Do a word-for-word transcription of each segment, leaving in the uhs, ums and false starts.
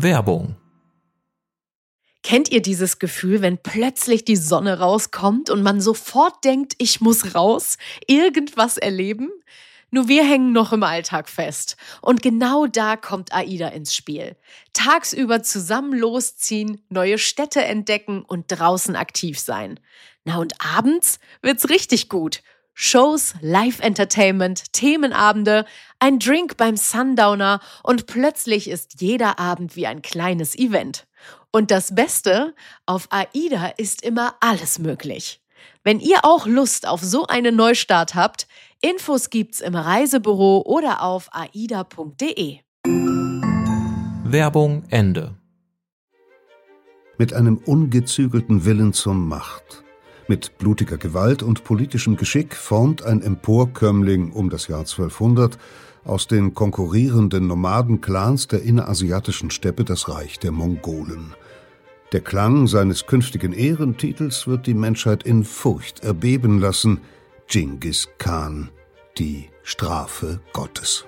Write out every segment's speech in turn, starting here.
Werbung. Kennt ihr dieses Gefühl, wenn plötzlich die Sonne rauskommt und man sofort denkt, ich muss raus, irgendwas erleben? Nur wir hängen noch im Alltag fest. Und genau da kommt AIDA ins Spiel. Tagsüber zusammen losziehen, neue Städte entdecken und draußen aktiv sein. Na und abends wird's richtig gut. Shows, Live-Entertainment, Themenabende, ein Drink beim Sundowner und plötzlich ist jeder Abend wie ein kleines Event. Und das Beste, auf AIDA ist immer alles möglich. Wenn ihr auch Lust auf so einen Neustart habt, Infos gibt's im Reisebüro oder auf aida punkt de. Werbung Ende. Mit einem ungezügelten Willen zur Macht, mit blutiger Gewalt und politischem Geschick formt ein Emporkömmling um das Jahr zwölfhundert aus den konkurrierenden Nomadenclans der innerasiatischen Steppe das Reich der Mongolen. Der Klang seines künftigen Ehrentitels wird die Menschheit in Furcht erbeben lassen: Dschingis Khan, die Strafe Gottes.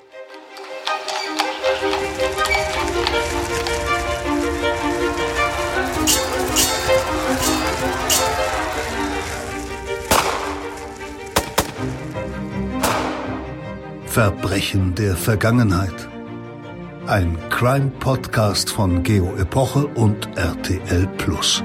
Verbrechen der Vergangenheit. Ein Crime-Podcast von Geo Epoche und R T L Plus.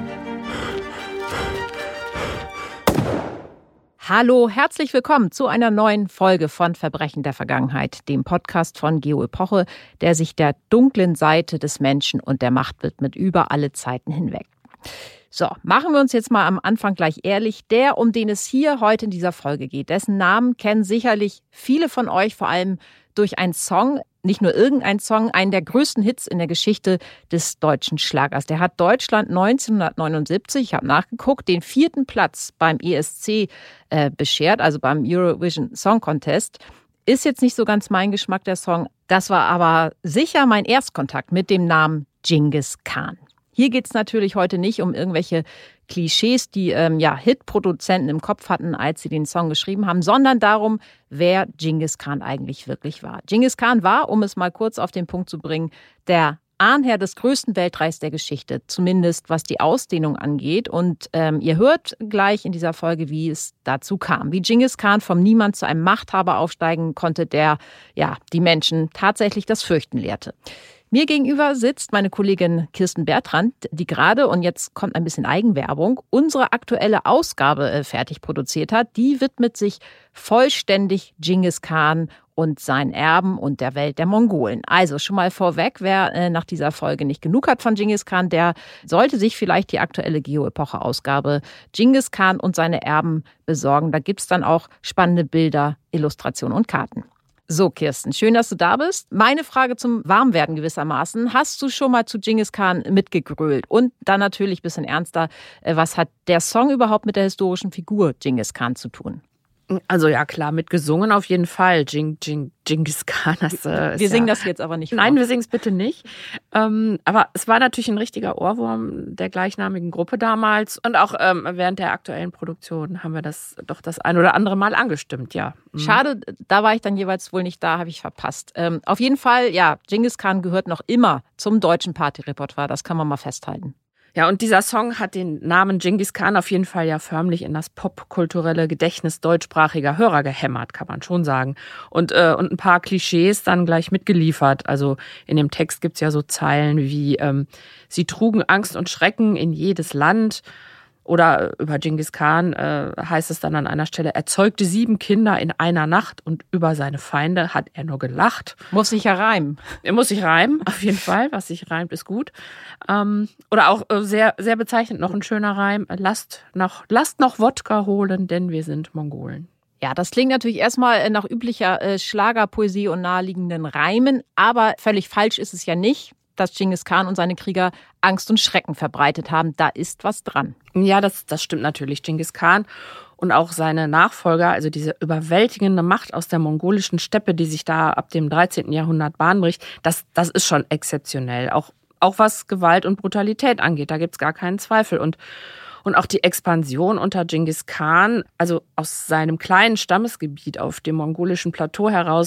Hallo, herzlich willkommen zu einer neuen Folge von Verbrechen der Vergangenheit, dem Podcast von Geo Epoche, der sich der dunklen Seite des Menschen und der Macht widmet über alle Zeiten hinweg. So, machen wir uns jetzt mal am Anfang gleich ehrlich. Der, um den es hier heute in dieser Folge geht, dessen Namen kennen sicherlich viele von euch, vor allem durch einen Song, nicht nur irgendein Song, einen der größten Hits in der Geschichte des deutschen Schlagers. Der hat Deutschland neunzehnhundertneunundsiebzig, ich habe nachgeguckt, den vierten Platz beim E S C äh, beschert, also beim Eurovision Song Contest. Ist jetzt nicht so ganz mein Geschmack, der Song. Das war aber sicher mein Erstkontakt mit dem Namen Dschingis Khan. Hier geht es natürlich heute nicht um irgendwelche Klischees, die ähm, ja, Hitproduzenten im Kopf hatten, als sie den Song geschrieben haben, sondern darum, wer Dschingis Khan eigentlich wirklich war. Dschingis Khan war, um es mal kurz auf den Punkt zu bringen, der Ahnherr des größten Weltreichs der Geschichte, zumindest was die Ausdehnung angeht. Und ähm, ihr hört gleich in dieser Folge, wie es dazu kam. Wie Dschingis Khan vom Niemand zu einem Machthaber aufsteigen konnte, der ja die Menschen tatsächlich das Fürchten lehrte. Mir gegenüber sitzt meine Kollegin Kirsten Bertrand, die gerade, und jetzt kommt ein bisschen Eigenwerbung, unsere aktuelle Ausgabe äh, fertig produziert hat. Die widmet sich vollständig Dschingis Khan und seinen Erben und der Welt der Mongolen. Also schon mal vorweg, wer äh, nach dieser Folge nicht genug hat von Dschingis Khan, der sollte sich vielleicht die aktuelle Geo-Epoche-Ausgabe Dschingis Khan und seine Erben besorgen. Da gibt's dann auch spannende Bilder, Illustrationen und Karten. So, Kirsten, schön, dass du da bist. Meine Frage zum Warmwerden gewissermaßen. Hast du schon mal zu Dschingis Khan mitgegrölt? Und dann natürlich ein bisschen ernster, was hat der Song überhaupt mit der historischen Figur Dschingis Khan zu tun? Also ja, klar, mitgesungen auf jeden Fall. Djing, Djing, Dschingis Khan. Das, äh, ist wir singen ja, das jetzt aber nicht vor. Nein, wir singen es bitte nicht. Ähm, aber es war natürlich ein richtiger Ohrwurm der gleichnamigen Gruppe damals. Und auch ähm, während der aktuellen Produktion haben wir das doch das ein oder andere Mal angestimmt, ja. Mhm. Schade, da war ich dann jeweils wohl nicht da, habe ich verpasst. Ähm, auf jeden Fall, ja, Dschingis Khan gehört noch immer zum deutschen Partyrepertoire. Das kann man mal festhalten. Ja, und dieser Song hat den Namen Dschingis Khan auf jeden Fall ja förmlich in das popkulturelle Gedächtnis deutschsprachiger Hörer gehämmert, kann man schon sagen. Und, äh, und ein paar Klischees dann gleich mitgeliefert. Also in dem Text gibt's ja so Zeilen wie ähm, sie trugen Angst und Schrecken in jedes Land. Oder über Dschingis Khan äh, heißt es dann an einer Stelle, er zeugte sieben Kinder in einer Nacht und über seine Feinde hat er nur gelacht. Muss sich ja reimen. Er muss sich reimen, auf jeden Fall. Was sich reimt, ist gut. Ähm, oder auch äh, sehr, sehr bezeichnend noch ein schöner Reim. Lasst noch, lasst noch Wodka holen, denn wir sind Mongolen. Ja, das klingt natürlich erstmal nach üblicher äh, Schlagerpoesie und naheliegenden Reimen, aber völlig falsch ist es ja nicht, dass Dschingis Khan und seine Krieger Angst und Schrecken verbreitet haben. Da ist was dran. Ja, das, das stimmt natürlich. Dschingis Khan und auch seine Nachfolger, also diese überwältigende Macht aus der mongolischen Steppe, die sich da ab dem dreizehnten Jahrhundert Bahn bricht, das, das ist schon exzeptionell. Auch, auch was Gewalt und Brutalität angeht, da gibt's gar keinen Zweifel. Und Und auch die Expansion unter Dschingis Khan, also aus seinem kleinen Stammesgebiet auf dem mongolischen Plateau heraus,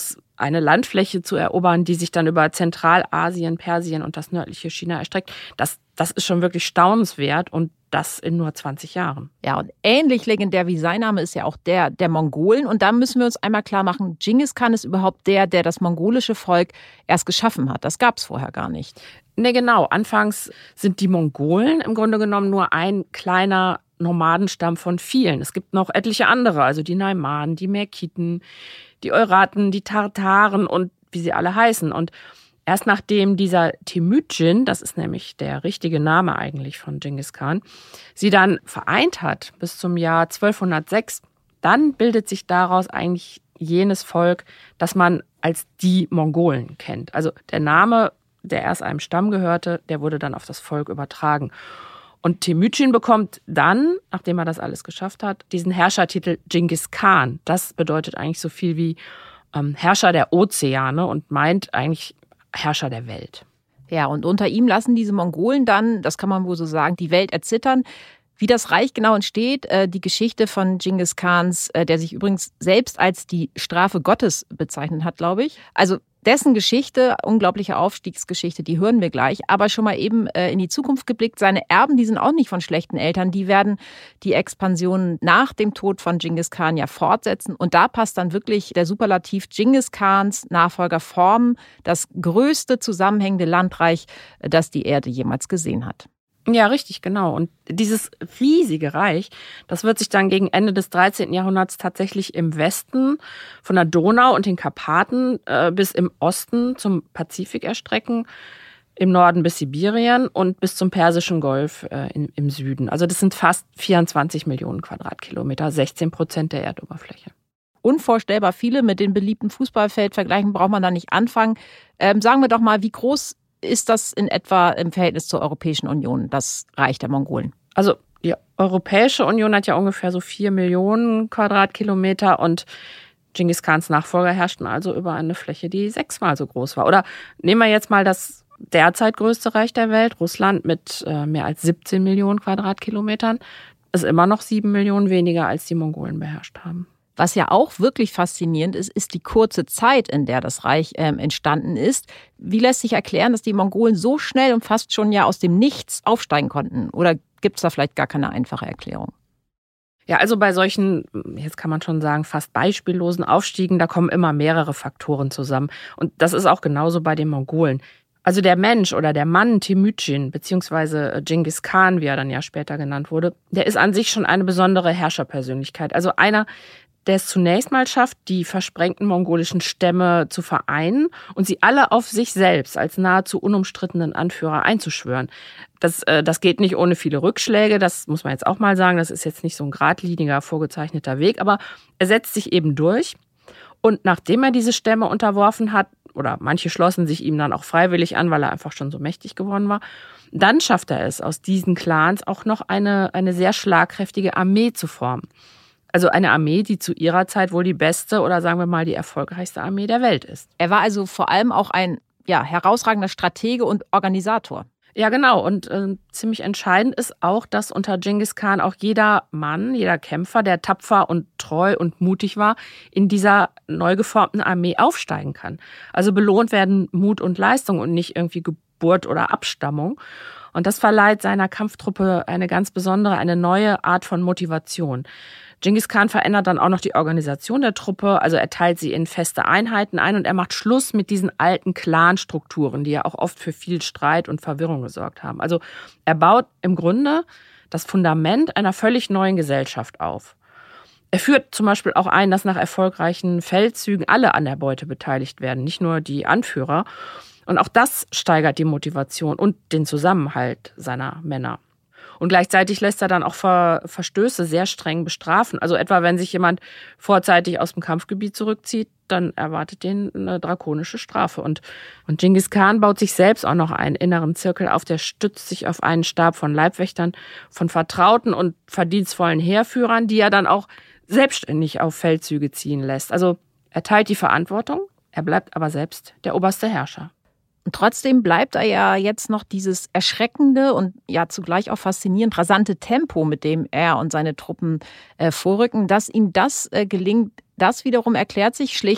eine Landfläche zu erobern, die sich dann über Zentralasien, Persien und das nördliche China erstreckt. Das, das ist schon wirklich staunenswert und das in nur zwanzig Jahren. Ja, und ähnlich legendär wie sein Name ist ja auch der der Mongolen. Und da müssen wir uns einmal klar machen, Dschingis Khan ist überhaupt der, der das mongolische Volk erst geschaffen hat. Das gab es vorher gar nicht. Ne, genau. Anfangs sind die Mongolen im Grunde genommen nur ein kleiner Nomadenstamm von vielen. Es gibt noch etliche andere, also die Naimanen, die Merkiten, die Oiraten, die Tartaren und wie sie alle heißen. Und erst nachdem dieser Temüdschin, das ist nämlich der richtige Name eigentlich von Dschingis Khan, sie dann vereint hat bis zum Jahr zwölfhundertsechs, dann bildet sich daraus eigentlich jenes Volk, das man als die Mongolen kennt. Also der Name, der erst einem Stamm gehörte, der wurde dann auf das Volk übertragen. Und Temüdschin bekommt dann, nachdem er das alles geschafft hat, diesen Herrschertitel Dschingis Khan. Das bedeutet eigentlich so viel wie ähm, Herrscher der Ozeane und meint eigentlich Herrscher der Welt. Ja, und unter ihm lassen diese Mongolen dann, das kann man wohl so sagen, die Welt erzittern. Wie das Reich genau entsteht, äh, die Geschichte von Dschingis Khans, äh, der sich übrigens selbst als die Strafe Gottes bezeichnet hat, glaube ich. Also dessen Geschichte, unglaubliche Aufstiegsgeschichte, die hören wir gleich. Aber schon mal eben äh, in die Zukunft geblickt, seine Erben, die sind auch nicht von schlechten Eltern. Die werden die Expansion nach dem Tod von Dschingis Khan ja fortsetzen. Und da passt dann wirklich der Superlativ Dschingis Khans Nachfolger formen das größte zusammenhängende Landreich, das die Erde jemals gesehen hat. Ja, richtig, genau. Und dieses riesige Reich, das wird sich dann gegen Ende des dreizehnten Jahrhunderts tatsächlich im Westen von der Donau und den Karpaten äh, bis im Osten zum Pazifik erstrecken, im Norden bis Sibirien und bis zum Persischen Golf äh, in, im Süden. Also das sind fast vierundzwanzig Millionen Quadratkilometer, sechzehn Prozent der Erdoberfläche. Unvorstellbar viele. Mit den beliebten Fußballfeldvergleichen braucht man da nicht anfangen. Ähm, sagen wir doch mal, wie groß ist das in etwa im Verhältnis zur Europäischen Union, das Reich der Mongolen? Also die Europäische Union hat ja ungefähr so vier Millionen Quadratkilometer und Dschingis Khans Nachfolger herrschten also über eine Fläche, die sechsmal so groß war. Oder nehmen wir jetzt mal das derzeit größte Reich der Welt, Russland mit äh, mehr als siebzehn Millionen Quadratkilometern. Ist immer noch sieben Millionen weniger, als die Mongolen beherrscht haben. Was ja auch wirklich faszinierend ist, ist die kurze Zeit, in der das Reich ähm, entstanden ist. Wie lässt sich erklären, dass die Mongolen so schnell und fast schon ja aus dem Nichts aufsteigen konnten? Oder gibt es da vielleicht gar keine einfache Erklärung? Ja, also bei solchen, jetzt kann man schon sagen, fast beispiellosen Aufstiegen, da kommen immer mehrere Faktoren zusammen. Und das ist auch genauso bei den Mongolen. Also der Mensch oder der Mann Temüdschin, beziehungsweise Dschingis Khan, wie er dann ja später genannt wurde, der ist an sich schon eine besondere Herrscherpersönlichkeit. Also einer, der es zunächst mal schafft, die versprengten mongolischen Stämme zu vereinen und sie alle auf sich selbst als nahezu unumstrittenen Anführer einzuschwören. Das, äh, das geht nicht ohne viele Rückschläge, das muss man jetzt auch mal sagen. Das ist jetzt nicht so ein geradliniger, vorgezeichneter Weg, aber er setzt sich eben durch. Und nachdem er diese Stämme unterworfen hat, oder manche schlossen sich ihm dann auch freiwillig an, weil er einfach schon so mächtig geworden war, dann schafft er es, aus diesen Clans auch noch eine, eine sehr schlagkräftige Armee zu formen. Also eine Armee, die zu ihrer Zeit wohl die beste oder sagen wir mal die erfolgreichste Armee der Welt ist. Er war also vor allem auch ein ja, herausragender Stratege und Organisator. Ja, genau. Und äh, ziemlich entscheidend ist auch, dass unter Dschingis Khan auch jeder Mann, jeder Kämpfer, der tapfer und treu und mutig war, in dieser neu geformten Armee aufsteigen kann. Also belohnt werden Mut und Leistung und nicht irgendwie Geburt oder Abstammung. Und das verleiht seiner Kampftruppe eine ganz besondere, eine neue Art von Motivation. Dschingis Khan verändert dann auch noch die Organisation der Truppe, also er teilt sie in feste Einheiten ein und er macht Schluss mit diesen alten Clan-Strukturen, die ja auch oft für viel Streit und Verwirrung gesorgt haben. Also er baut im Grunde das Fundament einer völlig neuen Gesellschaft auf. Er führt zum Beispiel auch ein, dass nach erfolgreichen Feldzügen alle an der Beute beteiligt werden, nicht nur die Anführer. Und auch das steigert die Motivation und den Zusammenhalt seiner Männer. Und gleichzeitig lässt er dann auch Ver- Verstöße sehr streng bestrafen. Also etwa, wenn sich jemand vorzeitig aus dem Kampfgebiet zurückzieht, dann erwartet den eine drakonische Strafe. Und, und Dschingis Khan baut sich selbst auch noch einen inneren Zirkel auf. Der stützt sich auf einen Stab von Leibwächtern, von vertrauten und verdienstvollen Heerführern, die er dann auch selbstständig auf Feldzüge ziehen lässt. Also er teilt die Verantwortung, er bleibt aber selbst der oberste Herrscher. Und trotzdem bleibt er ja jetzt noch dieses erschreckende und ja zugleich auch faszinierend rasante Tempo, mit dem er und seine Truppen äh, vorrücken. Dass ihm das äh, gelingt, das wiederum erklärt sich schlicht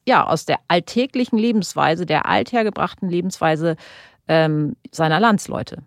ja, aus der alltäglichen Lebensweise, der althergebrachten Lebensweise ähm, seiner Landsleute.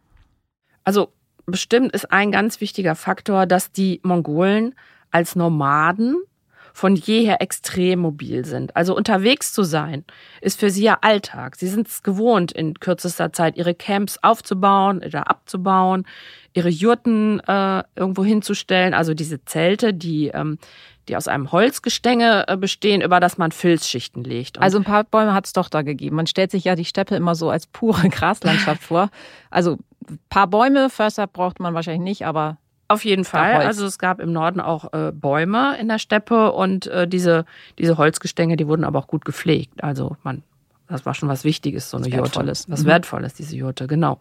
Also bestimmt ist ein ganz wichtiger Faktor, dass die Mongolen als Nomaden von jeher extrem mobil sind. Also unterwegs zu sein, ist für sie ja Alltag. Sie sind es gewohnt, in kürzester Zeit ihre Camps aufzubauen oder abzubauen, ihre Jurten äh, irgendwo hinzustellen, also diese Zelte, die, ähm, die aus einem Holzgestänge äh, bestehen, über das man Filzschichten legt. Und also ein paar Bäume hat es doch da gegeben. Man stellt sich ja die Steppe immer so als pure Graslandschaft vor. Also ein paar Bäume, Förster braucht man wahrscheinlich nicht, aber auf jeden Fall. Also es gab im Norden auch äh, Bäume in der Steppe und äh, diese, diese Holzgestänge, die wurden aber auch gut gepflegt. Also man, das war schon was Wichtiges, so eine was Jurte. Wertvolles. Was Mhm. Wertvolles, diese Jurte, genau.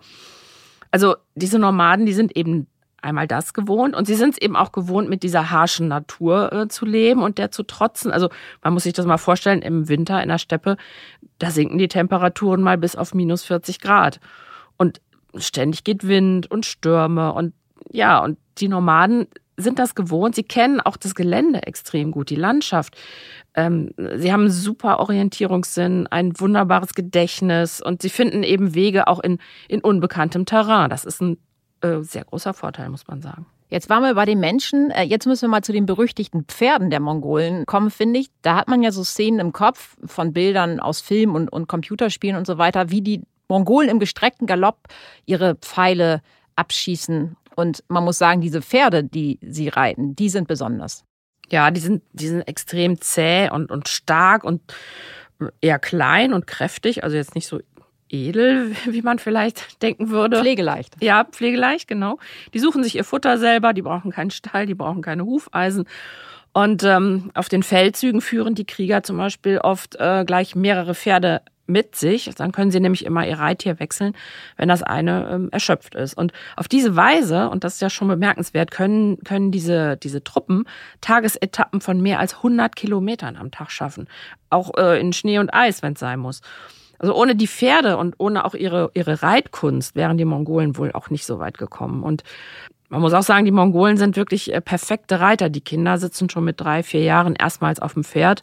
Also diese Nomaden, die sind eben einmal das gewohnt und sie sind es eben auch gewohnt, mit dieser harschen Natur äh, zu leben und der zu trotzen. Also man muss sich das mal vorstellen, im Winter in der Steppe, da sinken die Temperaturen mal bis auf minus vierzig Grad. Und ständig geht Wind und Stürme und ja, und die Nomaden sind das gewohnt. Sie kennen auch das Gelände extrem gut, die Landschaft. Ähm, sie haben einen super Orientierungssinn, ein wunderbares Gedächtnis und sie finden eben Wege auch in, in unbekanntem Terrain. Das ist ein äh, sehr großer Vorteil, muss man sagen. Jetzt waren wir bei den Menschen. Jetzt müssen wir mal zu den berüchtigten Pferden der Mongolen kommen, finde ich. Da hat man ja so Szenen im Kopf von Bildern aus Film und, und Computerspielen und so weiter, wie die Mongolen im gestreckten Galopp ihre Pfeile abschießen. Und man muss sagen, diese Pferde, die sie reiten, die sind besonders. Ja, die sind, die sind extrem zäh und, und stark und eher klein und kräftig. Also jetzt nicht so edel, wie man vielleicht denken würde. Pflegeleicht. Ja, pflegeleicht, genau. Die suchen sich ihr Futter selber, die brauchen keinen Stall, die brauchen keine Hufeisen. Und ähm, auf den Feldzügen führen die Krieger zum Beispiel oft äh, gleich mehrere Pferde mit sich. Dann können sie nämlich immer ihr Reittier wechseln, wenn das eine ähm, erschöpft ist. Und auf diese Weise, und das ist ja schon bemerkenswert, können, können diese, diese Truppen Tagesetappen von mehr als hundert Kilometern am Tag schaffen. Auch äh, in Schnee und Eis, wenn es sein muss. Also ohne die Pferde und ohne auch ihre, ihre Reitkunst wären die Mongolen wohl auch nicht so weit gekommen. Und man muss auch sagen, die Mongolen sind wirklich perfekte Reiter. Die Kinder sitzen schon mit drei, vier Jahren erstmals auf dem Pferd.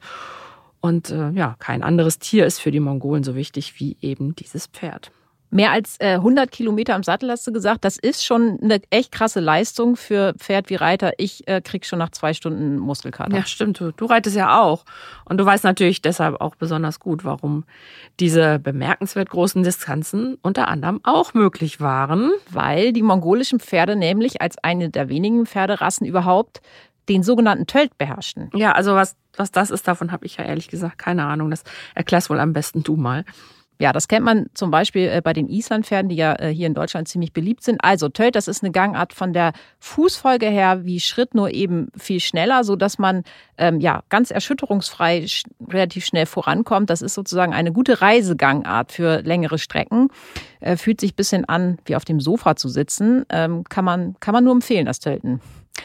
Und äh, ja, kein anderes Tier ist für die Mongolen so wichtig wie eben dieses Pferd. Mehr als äh, hundert Kilometer am Sattel, hast du gesagt. Das ist schon eine echt krasse Leistung für Pferd wie Reiter. Ich äh, krieg schon nach zwei Stunden Muskelkater. Ja, stimmt. Du, du reitest ja auch. Und du weißt natürlich deshalb auch besonders gut, warum diese bemerkenswert großen Distanzen unter anderem auch möglich waren. Weil die mongolischen Pferde nämlich als eine der wenigen Pferderassen überhaupt den sogenannten Tölt beherrschten. Ja, also was, was das ist, davon habe ich ja ehrlich gesagt keine Ahnung. Das erklärst wohl am besten du mal. Ja, das kennt man zum Beispiel bei den Islandpferden, die ja hier in Deutschland ziemlich beliebt sind. Also Tölt, das ist eine Gangart von der Fußfolge her wie Schritt, nur eben viel schneller, so dass man ähm, ja ganz erschütterungsfrei sch- relativ schnell vorankommt. Das ist sozusagen eine gute Reisegangart für längere Strecken. Äh, fühlt sich ein bisschen an, wie auf dem Sofa zu sitzen. Ähm, kann man, kann man nur empfehlen, das Tölten.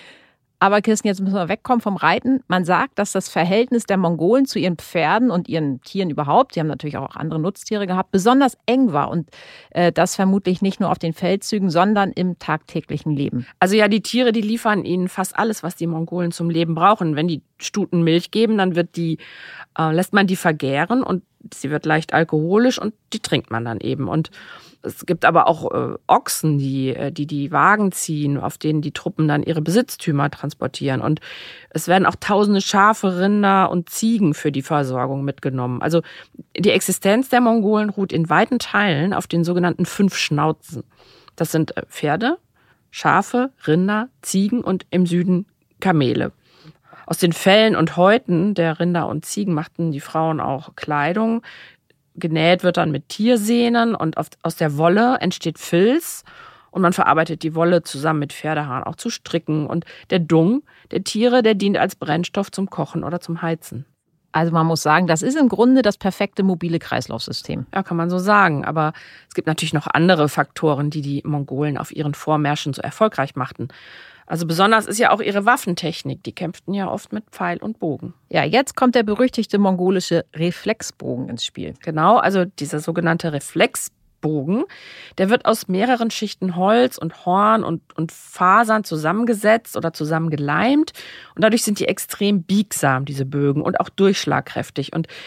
Aber Kirsten, jetzt müssen wir wegkommen vom Reiten. Man sagt, dass das Verhältnis der Mongolen zu ihren Pferden und ihren Tieren überhaupt, die haben natürlich auch andere Nutztiere gehabt, besonders eng war. Und äh, das vermutlich nicht nur auf den Feldzügen, sondern im tagtäglichen Leben. Also ja, die Tiere, die liefern ihnen fast alles, was die Mongolen zum Leben brauchen. Wenn die Stuten Milch geben, dann wird die, äh, lässt man die vergären und sie wird leicht alkoholisch und die trinkt man dann eben. Und es gibt aber auch äh, Ochsen, die, die die Wagen ziehen, auf denen die Truppen dann ihre Besitztümer transportieren. Und es werden auch tausende Schafe, Rinder und Ziegen für die Versorgung mitgenommen. Also die Existenz der Mongolen ruht in weiten Teilen auf den sogenannten fünf Schnauzen. Das sind Pferde, Schafe, Rinder, Ziegen und im Süden Kamele. Aus den Fellen und Häuten der Rinder und Ziegen machten die Frauen auch Kleidung. Genäht wird dann mit Tiersehnen und aus der Wolle entsteht Filz und man verarbeitet die Wolle zusammen mit Pferdehaaren auch zu Stricken. Und der Dung der Tiere, der dient als Brennstoff zum Kochen oder zum Heizen. Also man muss sagen, das ist im Grunde das perfekte mobile Kreislaufsystem. Ja, kann man so sagen. Aber es gibt natürlich noch andere Faktoren, die die Mongolen auf ihren Vormärschen so erfolgreich machten. Also besonders ist ja auch ihre Waffentechnik. Die kämpften ja oft mit Pfeil und Bogen. Ja, jetzt kommt der berüchtigte mongolische Reflexbogen ins Spiel. Genau, also dieser sogenannte Reflexbogen, der wird aus mehreren Schichten Holz und Horn und, und Fasern zusammengesetzt oder zusammengeleimt. Und dadurch sind die extrem biegsam, diese Bögen, und auch durchschlagkräftig. Und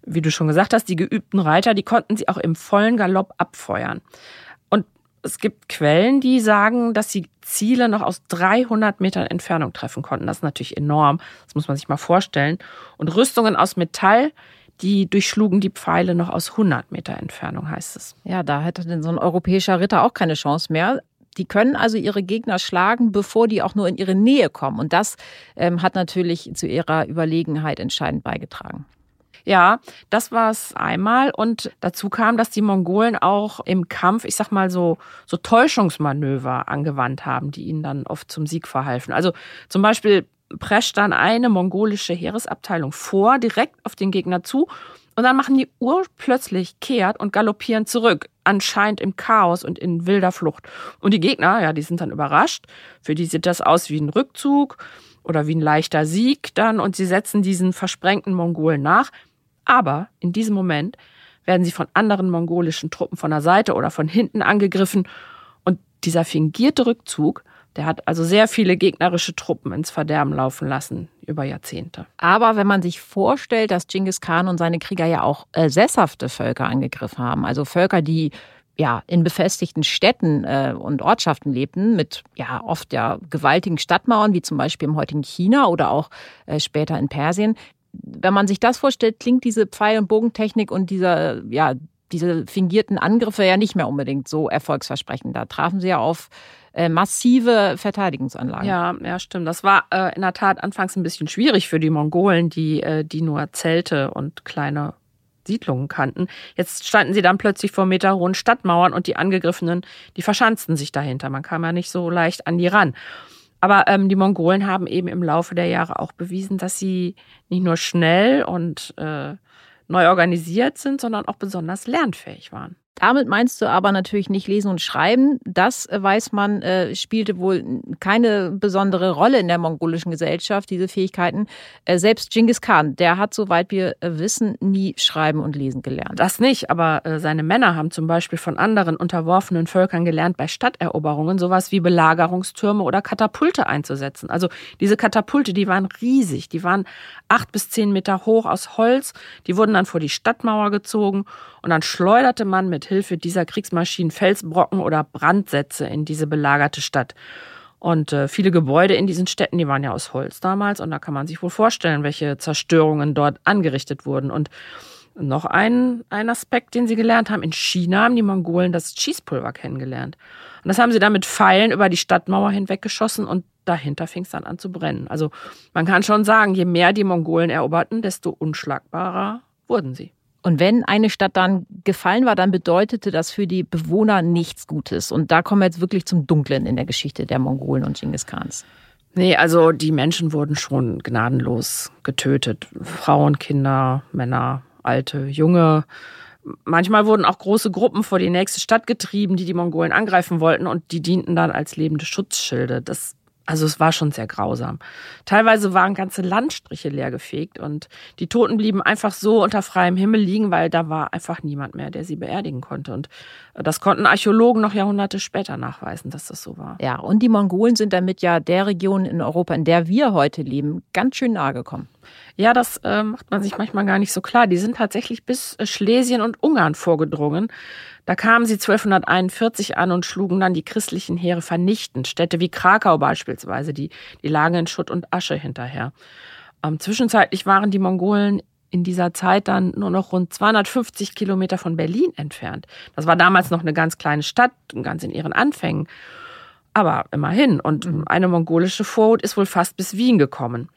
wie du schon gesagt hast, die geübten Reiter, die konnten sie auch im vollen Galopp abfeuern. Und es gibt Quellen, die sagen, dass sie Ziele noch aus dreihundert Metern Entfernung treffen konnten. Das ist natürlich enorm, das muss man sich mal vorstellen. Und Rüstungen aus Metall, die durchschlugen die Pfeile noch aus hundert Meter Entfernung, heißt es. Ja, da hätte denn so ein europäischer Ritter auch keine Chance mehr. Die können also ihre Gegner schlagen, bevor die auch nur in ihre Nähe kommen. Und das ähm, hat natürlich zu ihrer Überlegenheit entscheidend beigetragen. Ja, das war es einmal. Und dazu kam, dass die Mongolen auch im Kampf, ich sag mal so, so Täuschungsmanöver angewandt haben, die ihnen dann oft zum Sieg verhalfen. Also zum Beispiel prescht dann eine mongolische Heeresabteilung vor, direkt auf den Gegner zu. Und dann machen die urplötzlich kehrt und galoppieren zurück, anscheinend im Chaos und in wilder Flucht. Und die Gegner, ja, die sind dann überrascht. Für die sieht das aus wie ein Rückzug oder wie ein leichter Sieg dann. Und sie setzen diesen versprengten Mongolen nach. Aber in diesem Moment werden sie von anderen mongolischen Truppen von der Seite oder von hinten angegriffen. Und dieser fingierte Rückzug, der hat also sehr viele gegnerische Truppen ins Verderben laufen lassen über Jahrzehnte. Aber wenn man sich vorstellt, dass Dschingis Khan und seine Krieger ja auch äh, sesshafte Völker angegriffen haben, also Völker, die ja in befestigten Städten äh, und Ortschaften lebten, mit ja oft ja gewaltigen Stadtmauern, wie zum Beispiel im heutigen China oder auch äh, später in Persien. Wenn man sich das vorstellt, klingt diese Pfeil- und Bogentechnik und dieser, ja, diese fingierten Angriffe ja nicht mehr unbedingt so erfolgsversprechend. Da trafen sie ja auf äh, massive Verteidigungsanlagen. Ja, ja, stimmt. Das war äh, in der Tat anfangs ein bisschen schwierig für die Mongolen, die, äh, die nur Zelte und kleine Siedlungen kannten. Jetzt standen sie dann plötzlich vor meterhohen Stadtmauern und die Angegriffenen, die verschanzten sich dahinter. Man kam ja nicht so leicht an die ran. Aber ähm, die Mongolen haben eben im Laufe der Jahre auch bewiesen, dass sie nicht nur schnell und äh, neu organisiert sind, sondern auch besonders lernfähig waren. Damit meinst du aber natürlich nicht Lesen und Schreiben. Das, weiß man, spielte wohl keine besondere Rolle in der mongolischen Gesellschaft, diese Fähigkeiten. Selbst Dschingis Khan, der hat, soweit wir wissen, nie Schreiben und Lesen gelernt. Das nicht, aber seine Männer haben zum Beispiel von anderen unterworfenen Völkern gelernt, bei Stadteroberungen sowas wie Belagerungstürme oder Katapulte einzusetzen. Also diese Katapulte, die waren riesig, die waren acht bis zehn Meter hoch aus Holz. Die wurden dann vor die Stadtmauer gezogen und dann schleuderte man mit Hilfe dieser Kriegsmaschinen Felsbrocken oder Brandsätze in diese belagerte Stadt. Und äh, viele Gebäude in diesen Städten, die waren ja aus Holz damals. Und da kann man sich wohl vorstellen, welche Zerstörungen dort angerichtet wurden. Und noch ein, ein Aspekt, den sie gelernt haben. In China haben die Mongolen das Schießpulver kennengelernt. Und das haben sie dann mit Pfeilen über die Stadtmauer hinweggeschossen und dahinter fing es dann an zu brennen. Also man kann schon sagen, je mehr die Mongolen eroberten, desto unschlagbarer wurden sie. Und wenn eine Stadt dann gefallen war, dann bedeutete das für die Bewohner nichts Gutes. Und da kommen wir jetzt wirklich zum Dunklen in der Geschichte der Mongolen und Dschingis Khans. Nee, also die Menschen wurden schon gnadenlos getötet. Frauen, Kinder, Männer, Alte, Junge. Manchmal wurden auch große Gruppen vor die nächste Stadt getrieben, die die Mongolen angreifen wollten. Und die dienten dann als lebende Schutzschilde. Das Also es war schon sehr grausam. Teilweise waren ganze Landstriche leergefegt und die Toten blieben einfach so unter freiem Himmel liegen, weil da war einfach niemand mehr, der sie beerdigen konnte. Und das konnten Archäologen noch Jahrhunderte später nachweisen, dass das so war. Ja, und die Mongolen sind damit ja der Region in Europa, in der wir heute leben, ganz schön nahe gekommen. Ja, das äh, macht man sich manchmal gar nicht so klar. Die sind tatsächlich bis äh, Schlesien und Ungarn vorgedrungen. Da kamen sie zwölfhunderteinundvierzig an und schlugen dann die christlichen Heere vernichtend. Städte wie Krakau beispielsweise, die, die lagen in Schutt und Asche hinterher. Ähm, zwischenzeitlich waren die Mongolen in dieser Zeit dann nur noch rund zweihundertfünfzig Kilometer von Berlin entfernt. Das war damals noch eine ganz kleine Stadt, ganz in ihren Anfängen. Aber immerhin. Und eine mongolische Vorhut ist wohl fast bis Wien gekommen.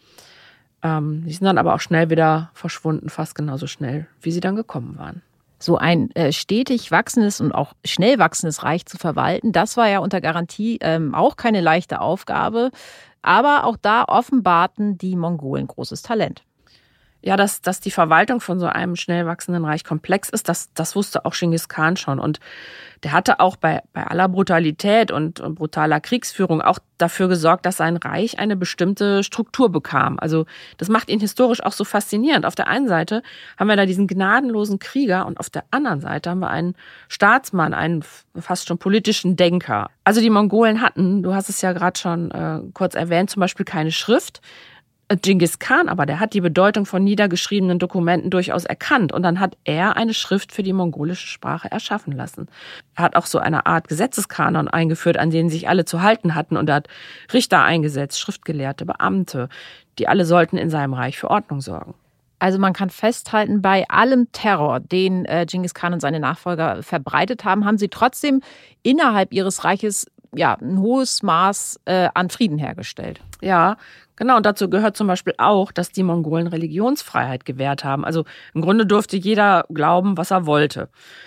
Ähm, die sind dann aber auch schnell wieder verschwunden, fast genauso schnell, wie sie dann gekommen waren. So ein äh, stetig wachsendes und auch schnell wachsendes Reich zu verwalten, das war ja unter Garantie ähm, auch keine leichte Aufgabe. Aber auch da offenbarten die Mongolen großes Talent. Ja, dass, dass die Verwaltung von so einem schnell wachsenden Reich komplex ist, das, das wusste auch Dschingis Khan schon. Und der hatte auch bei, bei aller Brutalität und, und brutaler Kriegsführung auch dafür gesorgt, dass sein Reich eine bestimmte Struktur bekam. Also das macht ihn historisch auch so faszinierend. Auf der einen Seite haben wir da diesen gnadenlosen Krieger und auf der anderen Seite haben wir einen Staatsmann, einen fast schon politischen Denker. Also die Mongolen hatten, du hast es ja gerade schon äh, kurz erwähnt, zum Beispiel keine Schrift. Genghis Khan aber, der hat die Bedeutung von niedergeschriebenen Dokumenten durchaus erkannt und dann hat er eine Schrift für die mongolische Sprache erschaffen lassen. Er hat auch so eine Art Gesetzeskanon eingeführt, an denen sich alle zu halten hatten und er hat Richter eingesetzt, Schriftgelehrte, Beamte, die alle sollten in seinem Reich für Ordnung sorgen. Also man kann festhalten, bei allem Terror, den äh, Genghis Khan und seine Nachfolger verbreitet haben, haben sie trotzdem innerhalb ihres Reiches ja, ein hohes Maß äh, an Frieden hergestellt. Ja, genau. Und dazu gehört zum Beispiel auch, dass die Mongolen Religionsfreiheit gewährt haben. Also im Grunde durfte jeder glauben, was er wollte.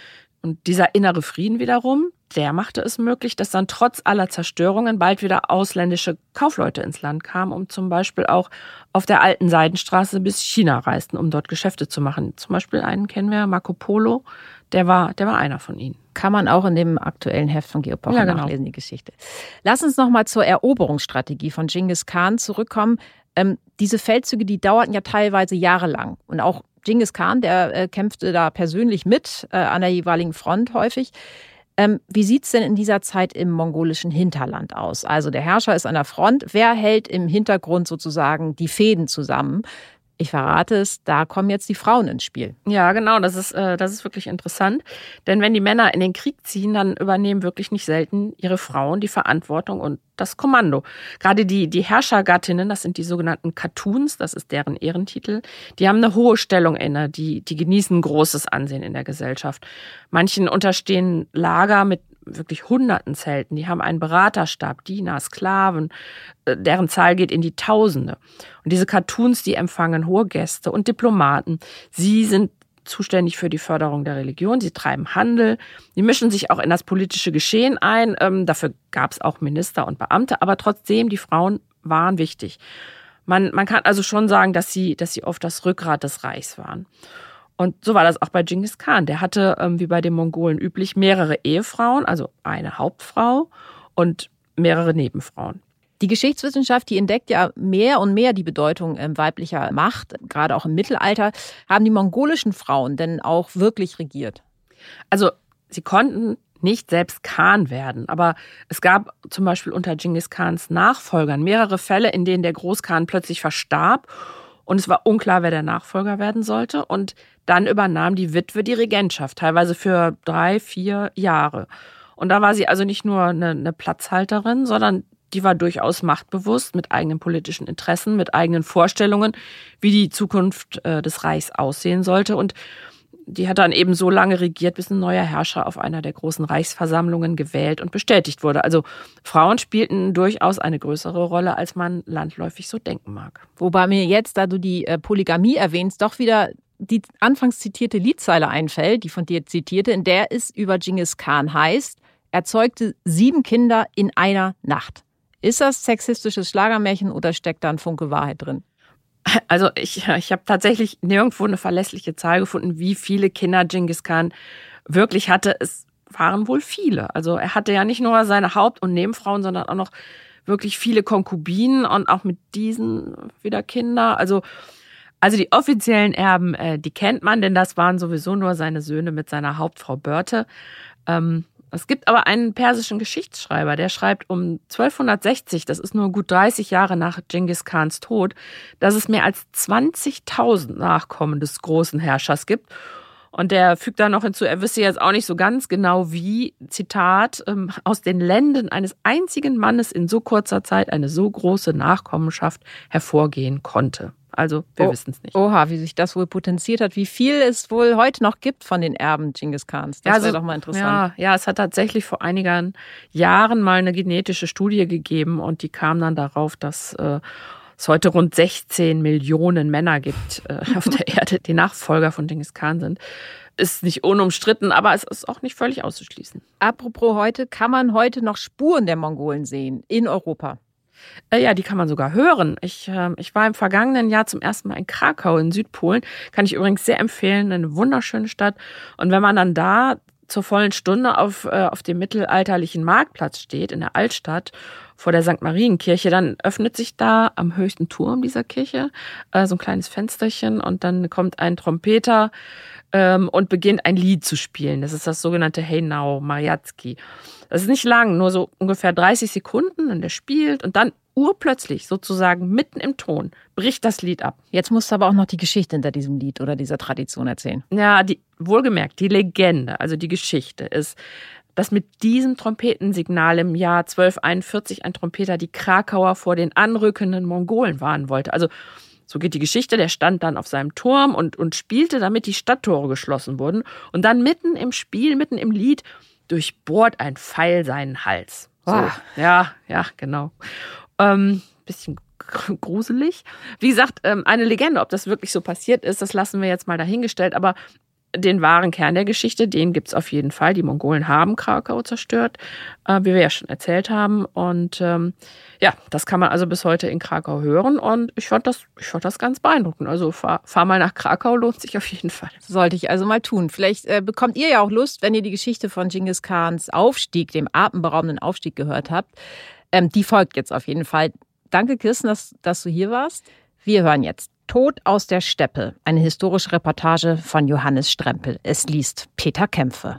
Und dieser innere Frieden wiederum, der machte es möglich, dass dann trotz aller Zerstörungen bald wieder ausländische Kaufleute ins Land kamen, um zum Beispiel auch auf der alten Seidenstraße bis China reisten, um dort Geschäfte zu machen. Zum Beispiel einen kennen wir, Marco Polo, der war, der war einer von ihnen. Kann man auch in dem aktuellen Heft von Geopoche ja, genau. nachlesen, die Geschichte. Lass uns noch mal zur Eroberungsstrategie von Genghis Khan zurückkommen. Ähm, diese Feldzüge, die dauerten ja teilweise jahrelang. Und auch Genghis Khan, der äh, kämpfte da persönlich mit, äh, an der jeweiligen Front häufig. Ähm, wie sieht es denn in dieser Zeit im mongolischen Hinterland aus? Also der Herrscher ist an der Front. Wer hält im Hintergrund sozusagen die Fäden zusammen? Ich verrate es, da kommen jetzt die Frauen ins Spiel. Ja, genau, das ist, äh, das ist wirklich interessant. Denn wenn die Männer in den Krieg ziehen, dann übernehmen wirklich nicht selten ihre Frauen die Verantwortung und das Kommando. Gerade die, die Herrschergattinnen, das sind die sogenannten Khatuns, das ist deren Ehrentitel, die haben eine hohe Stellung inne, die, die genießen großes Ansehen in der Gesellschaft. Manchen unterstehen Lager mit wirklich hunderten Zelten, die haben einen Beraterstab, Diener, Sklaven, deren Zahl geht in die Tausende. Und diese Khatuns, die empfangen hohe Gäste und Diplomaten. Sie sind zuständig für die Förderung der Religion, sie treiben Handel, sie mischen sich auch in das politische Geschehen ein. Ähm, dafür gab es auch Minister und Beamte, aber trotzdem, die Frauen waren wichtig. Man, man kann also schon sagen, dass sie, dass sie oft das Rückgrat des Reichs waren. Und so war das auch bei Genghis Khan. Der hatte, ähm, wie bei den Mongolen üblich, mehrere Ehefrauen, also eine Hauptfrau und mehrere Nebenfrauen. Die Geschichtswissenschaft, die entdeckt ja mehr und mehr die Bedeutung äh, weiblicher Macht, gerade auch im Mittelalter. Haben die mongolischen Frauen denn auch wirklich regiert? Also sie konnten nicht selbst Khan werden, aber es gab zum Beispiel unter Genghis Khans Nachfolgern mehrere Fälle, in denen der Großkhan plötzlich verstarb und es war unklar, wer der Nachfolger werden sollte. Und dann übernahm die Witwe die Regentschaft, teilweise für drei, vier Jahre. Und da war sie also nicht nur eine, eine Platzhalterin, sondern die war durchaus machtbewusst, mit eigenen politischen Interessen, mit eigenen Vorstellungen, wie die Zukunft äh, des Reichs aussehen sollte. Und die hat dann eben so lange regiert, bis ein neuer Herrscher auf einer der großen Reichsversammlungen gewählt und bestätigt wurde. Also Frauen spielten durchaus eine größere Rolle, als man landläufig so denken mag. Wobei mir jetzt, da du die äh, Polygamie erwähnst, doch wieder die anfangs zitierte Liedzeile einfällt, die von dir zitierte, in der es über Genghis Khan heißt, er zeugte sieben Kinder in einer Nacht. Ist das sexistisches Schlagermärchen oder steckt da ein Funke Wahrheit drin? Also ich, ich habe tatsächlich nirgendwo eine verlässliche Zahl gefunden, wie viele Kinder Genghis Khan wirklich hatte. Es waren wohl viele. Also er hatte ja nicht nur seine Haupt- und Nebenfrauen, sondern auch noch wirklich viele Konkubinen und auch mit diesen wieder Kinder. Also, also die offiziellen Erben, äh, die kennt man, denn das waren sowieso nur seine Söhne mit seiner Hauptfrau Börte. Ähm, Es gibt aber einen persischen Geschichtsschreiber, der schreibt um zwölfhundertsechzig, das ist nur gut dreißig Jahre nach Genghis Khans Tod, dass es mehr als zwanzigtausend Nachkommen des großen Herrschers gibt. Und der fügt dann noch hinzu, er wisse jetzt auch nicht so ganz genau wie, Zitat, aus den Lenden eines einzigen Mannes in so kurzer Zeit eine so große Nachkommenschaft hervorgehen konnte. Also wir oh, wissen es nicht. Oha, wie sich das wohl potenziert hat, wie viel es wohl heute noch gibt von den Erben Genghis Khans. Das ja, also, wäre doch mal interessant. Ja, ja, es hat tatsächlich vor einigen Jahren mal eine genetische Studie gegeben und die kam dann darauf, dass äh, es heute rund sechzehn Millionen Männer gibt äh, auf der Erde, die Nachfolger von Genghis Khan sind. Ist nicht unumstritten, aber es ist auch nicht völlig auszuschließen. Apropos heute, kann man heute noch Spuren der Mongolen sehen in Europa? Ja, die kann man sogar hören. Ich, äh, ich war im vergangenen Jahr zum ersten Mal in Krakau in Südpolen. Kann ich übrigens sehr empfehlen, eine wunderschöne Stadt. Und wenn man dann da zur vollen Stunde auf, äh, auf dem mittelalterlichen Marktplatz steht, in der Altstadt, vor der Sankt Marienkirche, dann öffnet sich da am höchsten Turm dieser Kirche äh, so ein kleines Fensterchen und dann kommt ein Trompeter ähm, und beginnt ein Lied zu spielen. Das ist das sogenannte Hey Now, Mariatsky. Das ist nicht lang, nur so ungefähr dreißig Sekunden und der spielt und dann urplötzlich, sozusagen mitten im Ton, bricht das Lied ab. Jetzt musst du aber auch noch die Geschichte hinter diesem Lied oder dieser Tradition erzählen. Ja, die, wohlgemerkt, die Legende, also die Geschichte ist, dass mit diesem Trompetensignal im Jahr zwölfhunderteinundvierzig ein Trompeter die Krakauer vor den anrückenden Mongolen warnen wollte. Also so geht die Geschichte, der stand dann auf seinem Turm und, und spielte, damit die Stadttore geschlossen wurden. Und dann mitten im Spiel, mitten im Lied, durchbohrt ein Pfeil seinen Hals. So, Oh. ja, ja, genau. Ähm, bisschen gruselig. Wie gesagt, ähm, eine Legende, ob das wirklich so passiert ist, das lassen wir jetzt mal dahingestellt. Aber den wahren Kern der Geschichte, den gibt es auf jeden Fall. Die Mongolen haben Krakau zerstört, äh, wie wir ja schon erzählt haben. Und ähm, ja, das kann man also bis heute in Krakau hören. Und ich fand das, ich fand das ganz beeindruckend. Also fahr, fahr mal nach Krakau, lohnt sich auf jeden Fall. Sollte ich also mal tun. Vielleicht äh, bekommt ihr ja auch Lust, wenn ihr die Geschichte von Dschingis Khans Aufstieg, dem atemberaubenden Aufstieg gehört habt. Ähm, die folgt jetzt auf jeden Fall. Danke, Kirsten, dass, dass du hier warst. Wir hören jetzt Tod aus der Steppe, eine historische Reportage von Johannes Strempel. Es liest Peter Kämpfe.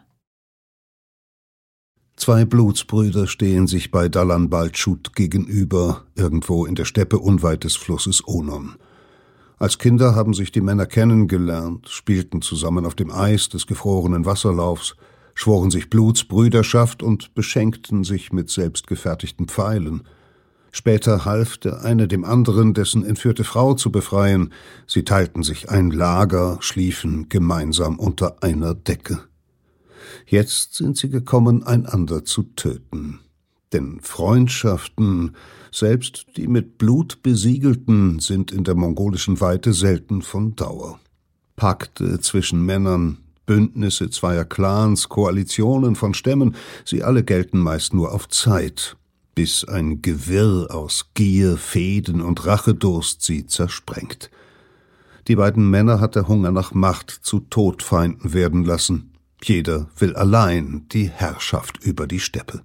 Zwei Blutsbrüder stehen sich bei Dalan Balchut gegenüber, irgendwo in der Steppe unweit des Flusses Onon. Als Kinder haben sich die Männer kennengelernt, spielten zusammen auf dem Eis des gefrorenen Wasserlaufs, schworen sich Blutsbrüderschaft und beschenkten sich mit selbstgefertigten Pfeilen. Später half der eine dem anderen, dessen entführte Frau zu befreien. Sie teilten sich ein Lager, schliefen gemeinsam unter einer Decke. Jetzt sind sie gekommen, einander zu töten. Denn Freundschaften, selbst die mit Blut besiegelten, sind in der mongolischen Weite selten von Dauer. Pakte zwischen Männern, Bündnisse zweier Clans, Koalitionen von Stämmen, sie alle gelten meist nur auf Zeit, bis ein Gewirr aus Gier, Fehden und Rachedurst sie zersprengt. Die beiden Männer hat der Hunger nach Macht zu Todfeinden werden lassen. Jeder will allein die Herrschaft über die Steppe.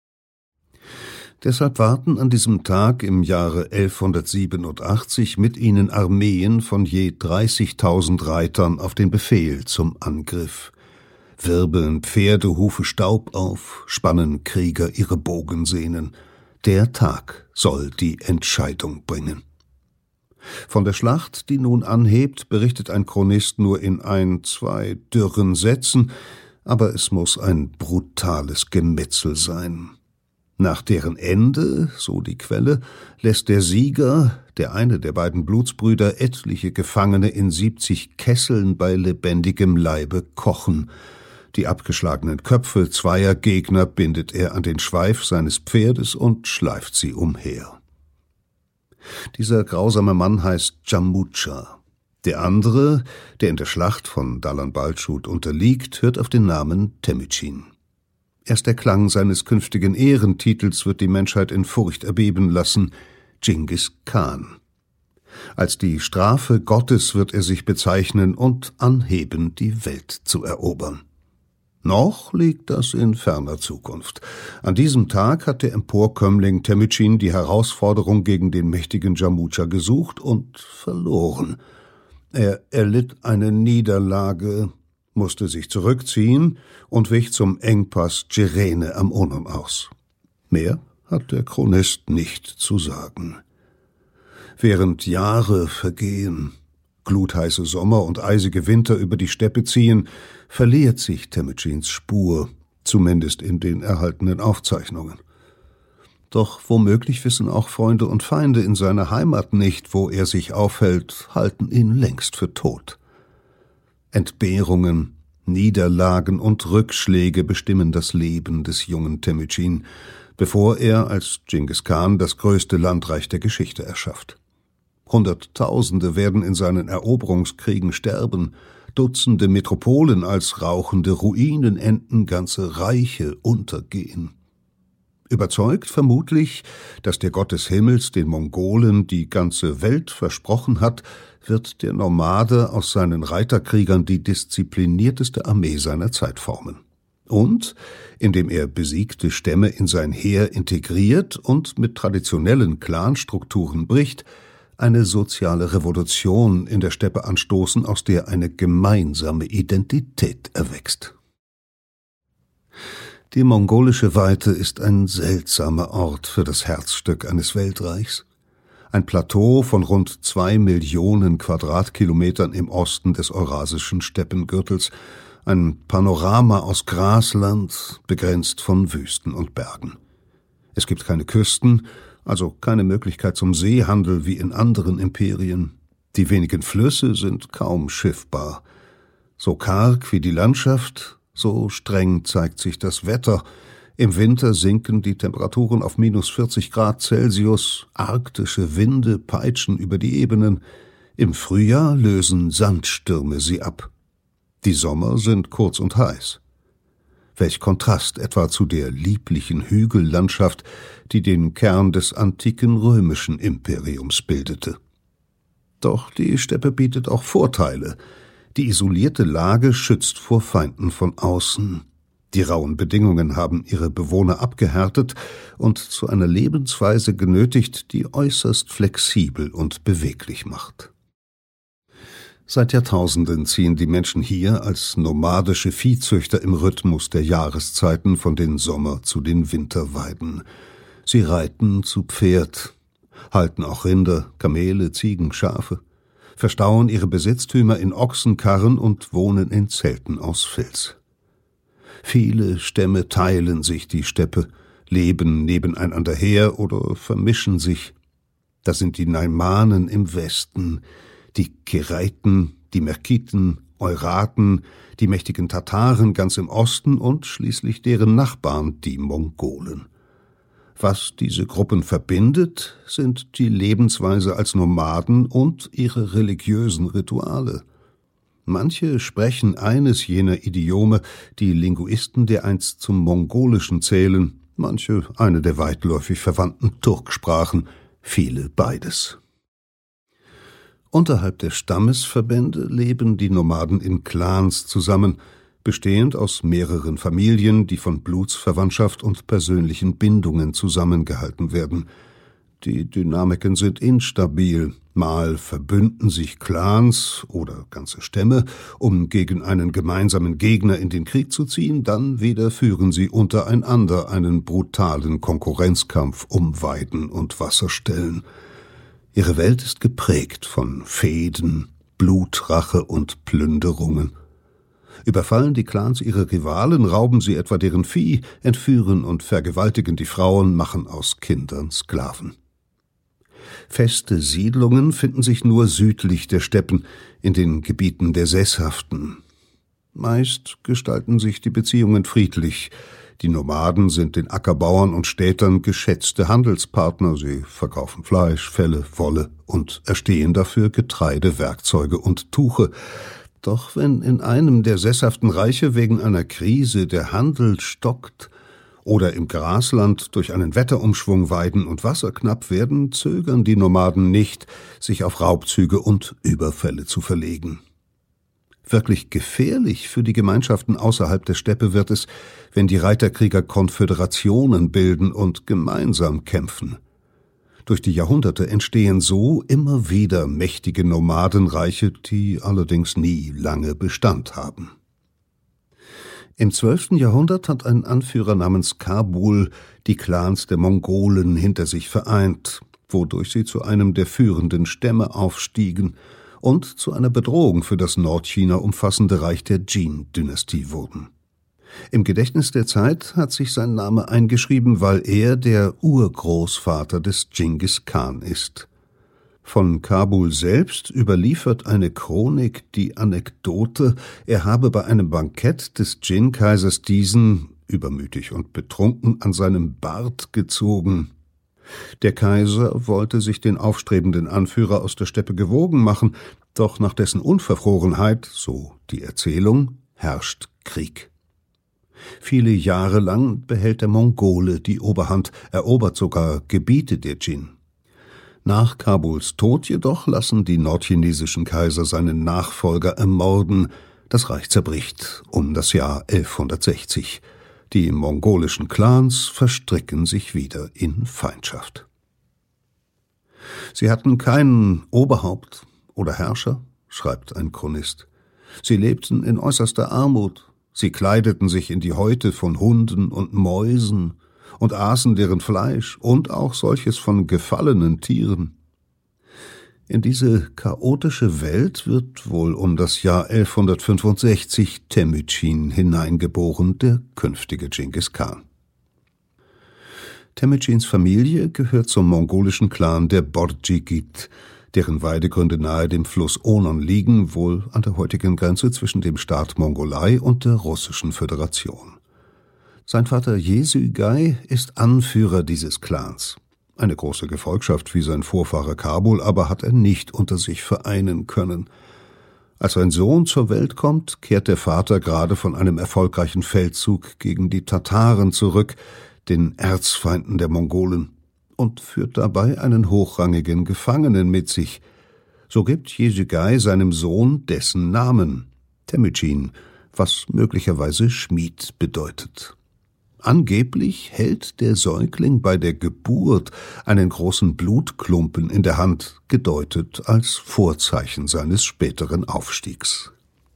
Deshalb warten an diesem Tag im Jahre elfhundertsiebenundachtzig mit ihnen Armeen von je dreißigtausend Reitern auf den Befehl zum Angriff. Wirbeln Pferdehufe Staub auf, spannen Krieger ihre Bogensehnen. Der Tag soll die Entscheidung bringen. Von der Schlacht, die nun anhebt, berichtet ein Chronist nur in ein, zwei dürren Sätzen, aber es muss ein brutales Gemetzel sein. Nach deren Ende, so die Quelle, lässt der Sieger, der eine der beiden Blutsbrüder, etliche Gefangene in siebzig Kesseln bei lebendigem Leibe kochen. Die abgeschlagenen Köpfe zweier Gegner bindet er an den Schweif seines Pferdes und schleift sie umher. Dieser grausame Mann heißt Djamutscha. Der andere, der in der Schlacht von Dalan Balchut unterliegt, hört auf den Namen Temücin. Erst der Klang seines künftigen Ehrentitels wird die Menschheit in Furcht erbeben lassen: Dschingis Khan. Als die Strafe Gottes wird er sich bezeichnen und anheben, die Welt zu erobern. Noch liegt das in ferner Zukunft. An diesem Tag hat der Emporkömmling Temücin die Herausforderung gegen den mächtigen Djamutscha gesucht und verloren. Er erlitt eine Niederlage, musste sich zurückziehen und wich zum Engpass Djerene am Onon aus. Mehr hat der Chronist nicht zu sagen. Während Jahre vergehen, glutheiße Sommer und eisige Winter über die Steppe ziehen, verliert sich Temücins Spur, zumindest in den erhaltenen Aufzeichnungen. Doch womöglich wissen auch Freunde und Feinde in seiner Heimat nicht, wo er sich aufhält, halten ihn längst für tot. Entbehrungen, Niederlagen und Rückschläge bestimmen das Leben des jungen Temücin, bevor er als Dschingis Khan das größte Landreich der Geschichte erschafft. Hunderttausende werden in seinen Eroberungskriegen sterben, Dutzende Metropolen als rauchende Ruinen enden, ganze Reiche untergehen. Überzeugt vermutlich, dass der Gott des Himmels den Mongolen die ganze Welt versprochen hat, wird der Nomade aus seinen Reiterkriegern die disziplinierteste Armee seiner Zeit formen. und indem er besiegte Stämme in sein Heer integriert und mit traditionellen Clanstrukturen bricht, eine soziale Revolution in der Steppe anstoßen, aus der eine gemeinsame Identität erwächst. Die mongolische Weite ist ein seltsamer Ort für das Herzstück eines Weltreichs. Ein Plateau von rund zwei Millionen Quadratkilometern im Osten des eurasischen Steppengürtels, ein Panorama aus Grasland, begrenzt von Wüsten und Bergen. Es gibt keine Küsten, also keine Möglichkeit zum Seehandel wie in anderen Imperien. Die wenigen Flüsse sind kaum schiffbar. So karg wie die Landschaft, so streng zeigt sich das Wetter. Im Winter sinken die Temperaturen auf minus vierzig Grad Celsius, arktische Winde peitschen über die Ebenen. Im Frühjahr lösen Sandstürme sie ab. Die Sommer sind kurz und heiß. Welch Kontrast etwa zu der lieblichen Hügellandschaft, die den Kern des antiken römischen Imperiums bildete. Doch die Steppe bietet auch Vorteile. Die isolierte Lage schützt vor Feinden von außen. Die rauen Bedingungen haben ihre Bewohner abgehärtet und zu einer Lebensweise genötigt, die äußerst flexibel und beweglich macht. Seit Jahrtausenden ziehen die Menschen hier als nomadische Viehzüchter im Rhythmus der Jahreszeiten von den Sommer- zu den Winterweiden. Sie reiten zu Pferd, halten auch Rinder, Kamele, Ziegen, Schafe, verstauen ihre Besitztümer in Ochsenkarren und wohnen in Zelten aus Filz. Viele Stämme teilen sich die Steppe, leben nebeneinander her oder vermischen sich. Das sind die Naimanen im Westen, die Kereiten, die Merkiten, Euraten, die mächtigen Tataren ganz im Osten und schließlich deren Nachbarn, die Mongolen. Was diese Gruppen verbindet, sind die Lebensweise als Nomaden und ihre religiösen Rituale. Manche sprechen eines jener Idiome, die Linguisten dereinst zum Mongolischen zählen, manche eine der weitläufig verwandten Turksprachen, viele beides. Unterhalb der Stammesverbände leben die Nomaden in Clans zusammen, bestehend aus mehreren Familien, die von Blutsverwandtschaft und persönlichen Bindungen zusammengehalten werden. Die Dynamiken sind instabil, mal verbünden sich Clans oder ganze Stämme, um gegen einen gemeinsamen Gegner in den Krieg zu ziehen, dann wieder führen sie untereinander einen brutalen Konkurrenzkampf um Weiden und Wasserstellen. Ihre Welt ist geprägt von Fehden, Blutrache und Plünderungen. Überfallen die Clans ihre Rivalen, rauben sie etwa deren Vieh, entführen und vergewaltigen die Frauen, machen aus Kindern Sklaven. Feste Siedlungen finden sich nur südlich der Steppen, in den Gebieten der Sesshaften. Meist gestalten sich die Beziehungen friedlich. Die Nomaden sind den Ackerbauern und Städtern geschätzte Handelspartner. Sie verkaufen Fleisch, Felle, Wolle und erstehen dafür Getreide, Werkzeuge und Tuche. Doch wenn in einem der sesshaften Reiche wegen einer Krise der Handel stockt oder im Grasland durch einen Wetterumschwung Weiden und Wasser knapp werden, zögern die Nomaden nicht, sich auf Raubzüge und Überfälle zu verlegen. Wirklich gefährlich für die Gemeinschaften außerhalb der Steppe wird es, wenn die Reiterkrieger Konföderationen bilden und gemeinsam kämpfen. Durch die Jahrhunderte entstehen so immer wieder mächtige Nomadenreiche, die allerdings nie lange Bestand haben. Im zwölften Jahrhundert hat ein Anführer namens Kabul die Clans der Mongolen hinter sich vereint, wodurch sie zu einem der führenden Stämme aufstiegen und zu einer Bedrohung für das Nordchina umfassende Reich der Jin-Dynastie wurden. Im Gedächtnis der Zeit hat sich sein Name eingeschrieben, weil er der Urgroßvater des Dschingis Khan ist. Von Kabul selbst überliefert eine Chronik die Anekdote, er habe bei einem Bankett des Jin-Kaisers diesen, übermütig und betrunken, an seinem Bart gezogen. Der Kaiser wollte sich den aufstrebenden Anführer aus der Steppe gewogen machen, doch nach dessen Unverfrorenheit, so die Erzählung, herrscht Krieg. Viele Jahre lang behält der Mongole die Oberhand, erobert sogar Gebiete der Jin. Nach Kabuls Tod jedoch lassen die nordchinesischen Kaiser seinen Nachfolger ermorden, Das Reich zerbricht um das Jahr elfhundertsechzig. Die mongolischen Clans verstricken sich wieder in Feindschaft. Sie hatten keinen Oberhaupt oder Herrscher, schreibt ein Chronist. Sie lebten in äußerster Armut. Sie kleideten sich in die Häute von Hunden und Mäusen und aßen deren Fleisch und auch solches von gefallenen Tieren. In diese chaotische Welt wird wohl um das Jahr elfhundertfünfundsechzig Temücin hineingeboren, der künftige Dschingis Khan. Temücins Familie gehört zum mongolischen Clan der Borjigid, deren Weidegründe nahe dem Fluss Onon liegen, wohl an der heutigen Grenze zwischen dem Staat Mongolei und der Russischen Föderation. Sein Vater Jesügai ist Anführer dieses Clans. Eine große Gefolgschaft wie sein Vorfahre Kabul aber hat er nicht unter sich vereinen können. Als sein Sohn zur Welt kommt, kehrt der Vater gerade von einem erfolgreichen Feldzug gegen die Tataren zurück, den Erzfeinden der Mongolen, und führt dabei einen hochrangigen Gefangenen mit sich. So gibt Jesügai seinem Sohn dessen Namen, Temücin, was möglicherweise Schmied bedeutet. Angeblich hält der Säugling bei der Geburt einen großen Blutklumpen in der Hand, gedeutet als Vorzeichen seines späteren Aufstiegs.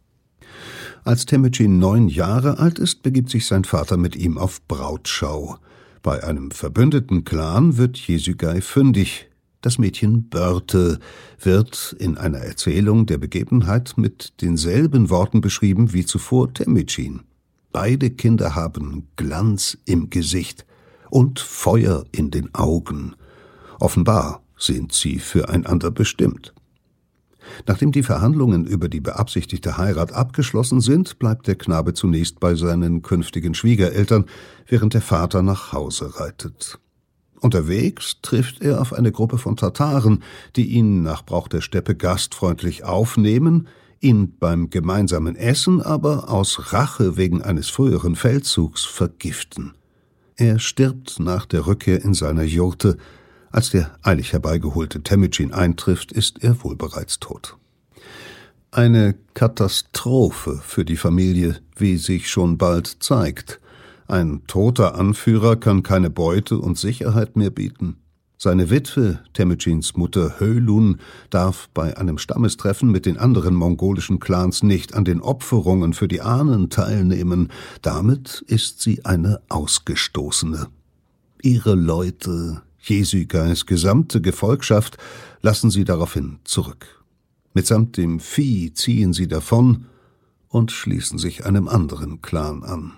Als Temücin neun Jahre alt ist, begibt sich sein Vater mit ihm auf Brautschau. Bei einem verbündeten Clan wird Jesügai fündig. Das Mädchen Börte wird in einer Erzählung der Begebenheit mit denselben Worten beschrieben wie zuvor Temücin. Beide Kinder haben Glanz im Gesicht und Feuer in den Augen. Offenbar sind sie füreinander bestimmt. Nachdem die Verhandlungen über die beabsichtigte Heirat abgeschlossen sind, bleibt der Knabe zunächst bei seinen künftigen Schwiegereltern, während der Vater nach Hause reitet. Unterwegs trifft er auf eine Gruppe von Tataren, die ihn nach Brauch der Steppe gastfreundlich aufnehmen, ihn beim gemeinsamen Essen aber aus Rache wegen eines früheren Feldzugs vergiften. Er stirbt nach der Rückkehr in seiner Jurte. Als der eilig herbeigeholte Temücin eintrifft, ist er wohl bereits tot. Eine Katastrophe für die Familie, wie sich schon bald zeigt. Ein toter Anführer kann keine Beute und Sicherheit mehr bieten. Seine Witwe, Temücins Mutter Höylun, darf bei einem Stammestreffen mit den anderen mongolischen Clans nicht an den Opferungen für die Ahnen teilnehmen. Damit ist sie eine Ausgestoßene. Ihre Leute, Jesügais gesamte Gefolgschaft, lassen sie daraufhin zurück. Mitsamt dem Vieh ziehen sie davon und schließen sich einem anderen Clan an.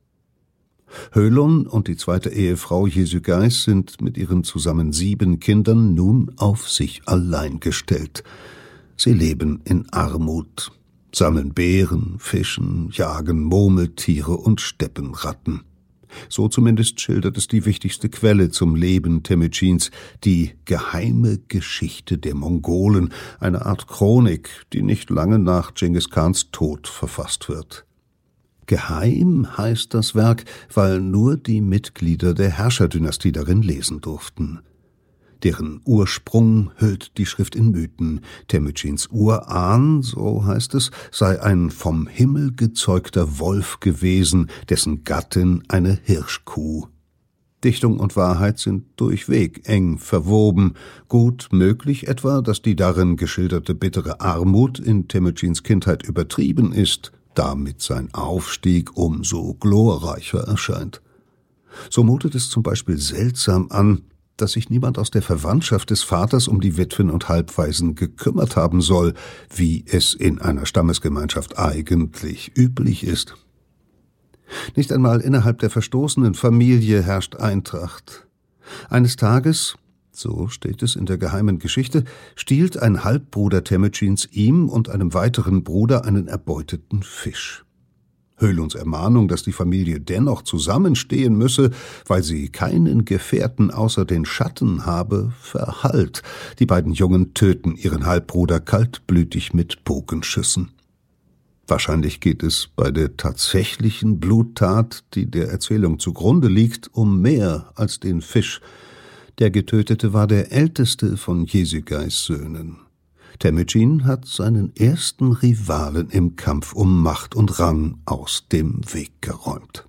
Höylun und die zweite Ehefrau Jesügais sind mit ihren zusammen sieben Kindern nun auf sich allein gestellt. Sie leben in Armut, sammeln Beeren, fischen, jagen Murmeltiere und Steppenratten. So zumindest schildert es die wichtigste Quelle zum Leben Temücins, die geheime Geschichte der Mongolen, eine Art Chronik, die nicht lange nach Dschingis Khans Tod verfasst wird. Geheim heißt das Werk, weil nur die Mitglieder der Herrscherdynastie darin lesen durften. Deren Ursprung hüllt die Schrift in Mythen. Temücins Urahn, so heißt es, sei ein vom Himmel gezeugter Wolf gewesen, dessen Gattin eine Hirschkuh. Dichtung und Wahrheit sind durchweg eng verwoben. Gut möglich etwa, dass die darin geschilderte bittere Armut in Temücins Kindheit übertrieben ist, damit sein Aufstieg umso glorreicher erscheint. So mutet es zum Beispiel seltsam an, dass sich niemand aus der Verwandtschaft des Vaters um die Witwen und Halbwaisen gekümmert haben soll, wie es in einer Stammesgemeinschaft eigentlich üblich ist. Nicht einmal innerhalb der verstoßenen Familie herrscht Eintracht. Eines Tages, so steht es in der geheimen Geschichte, stiehlt ein Halbbruder Temücins ihm und einem weiteren Bruder einen erbeuteten Fisch. Höhluns Ermahnung, dass die Familie dennoch zusammenstehen müsse, weil sie keinen Gefährten außer den Schatten habe, verhallt. Die beiden Jungen töten ihren Halbbruder kaltblütig mit Bogenschüssen. Wahrscheinlich geht es bei der tatsächlichen Bluttat, die der Erzählung zugrunde liegt, um mehr als den Fisch. Der Getötete war der älteste von Jesügais Söhnen. Temujin hat seinen ersten Rivalen im Kampf um Macht und Rang aus dem Weg geräumt.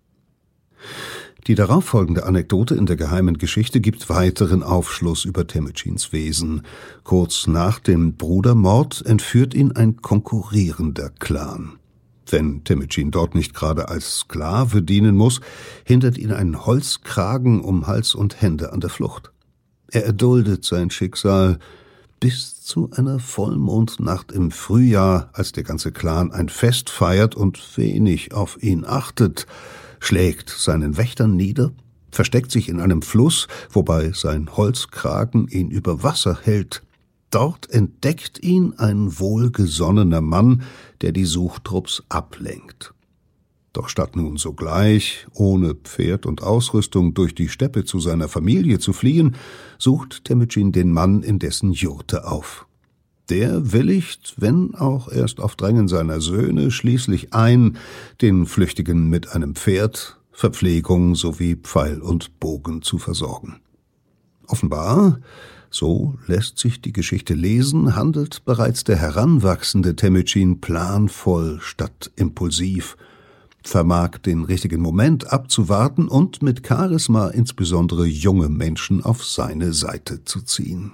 Die darauffolgende Anekdote in der geheimen Geschichte gibt weiteren Aufschluss über Temujins Wesen. Kurz nach dem Brudermord entführt ihn ein konkurrierender Clan. Wenn Temujin dort nicht gerade als Sklave dienen muss, hindert ihn ein Holzkragen um Hals und Hände an der Flucht. Er erduldet sein Schicksal bis zu einer Vollmondnacht im Frühjahr, als der ganze Clan ein Fest feiert und wenig auf ihn achtet, schlägt seinen Wächter nieder, versteckt sich in einem Fluss, wobei sein Holzkragen ihn über Wasser hält. Dort entdeckt ihn ein wohlgesonnener Mann, der die Suchtrupps ablenkt. Doch statt nun sogleich, ohne Pferd und Ausrüstung, durch die Steppe zu seiner Familie zu fliehen, sucht Temujin den Mann in dessen Jurte auf. Der willigt, wenn auch erst auf Drängen seiner Söhne, schließlich ein, den Flüchtigen mit einem Pferd, Verpflegung sowie Pfeil und Bogen zu versorgen. Offenbar, so lässt sich die Geschichte lesen, handelt bereits der heranwachsende Temujin planvoll statt impulsiv, vermag den richtigen Moment abzuwarten und mit Charisma insbesondere junge Menschen auf seine Seite zu ziehen.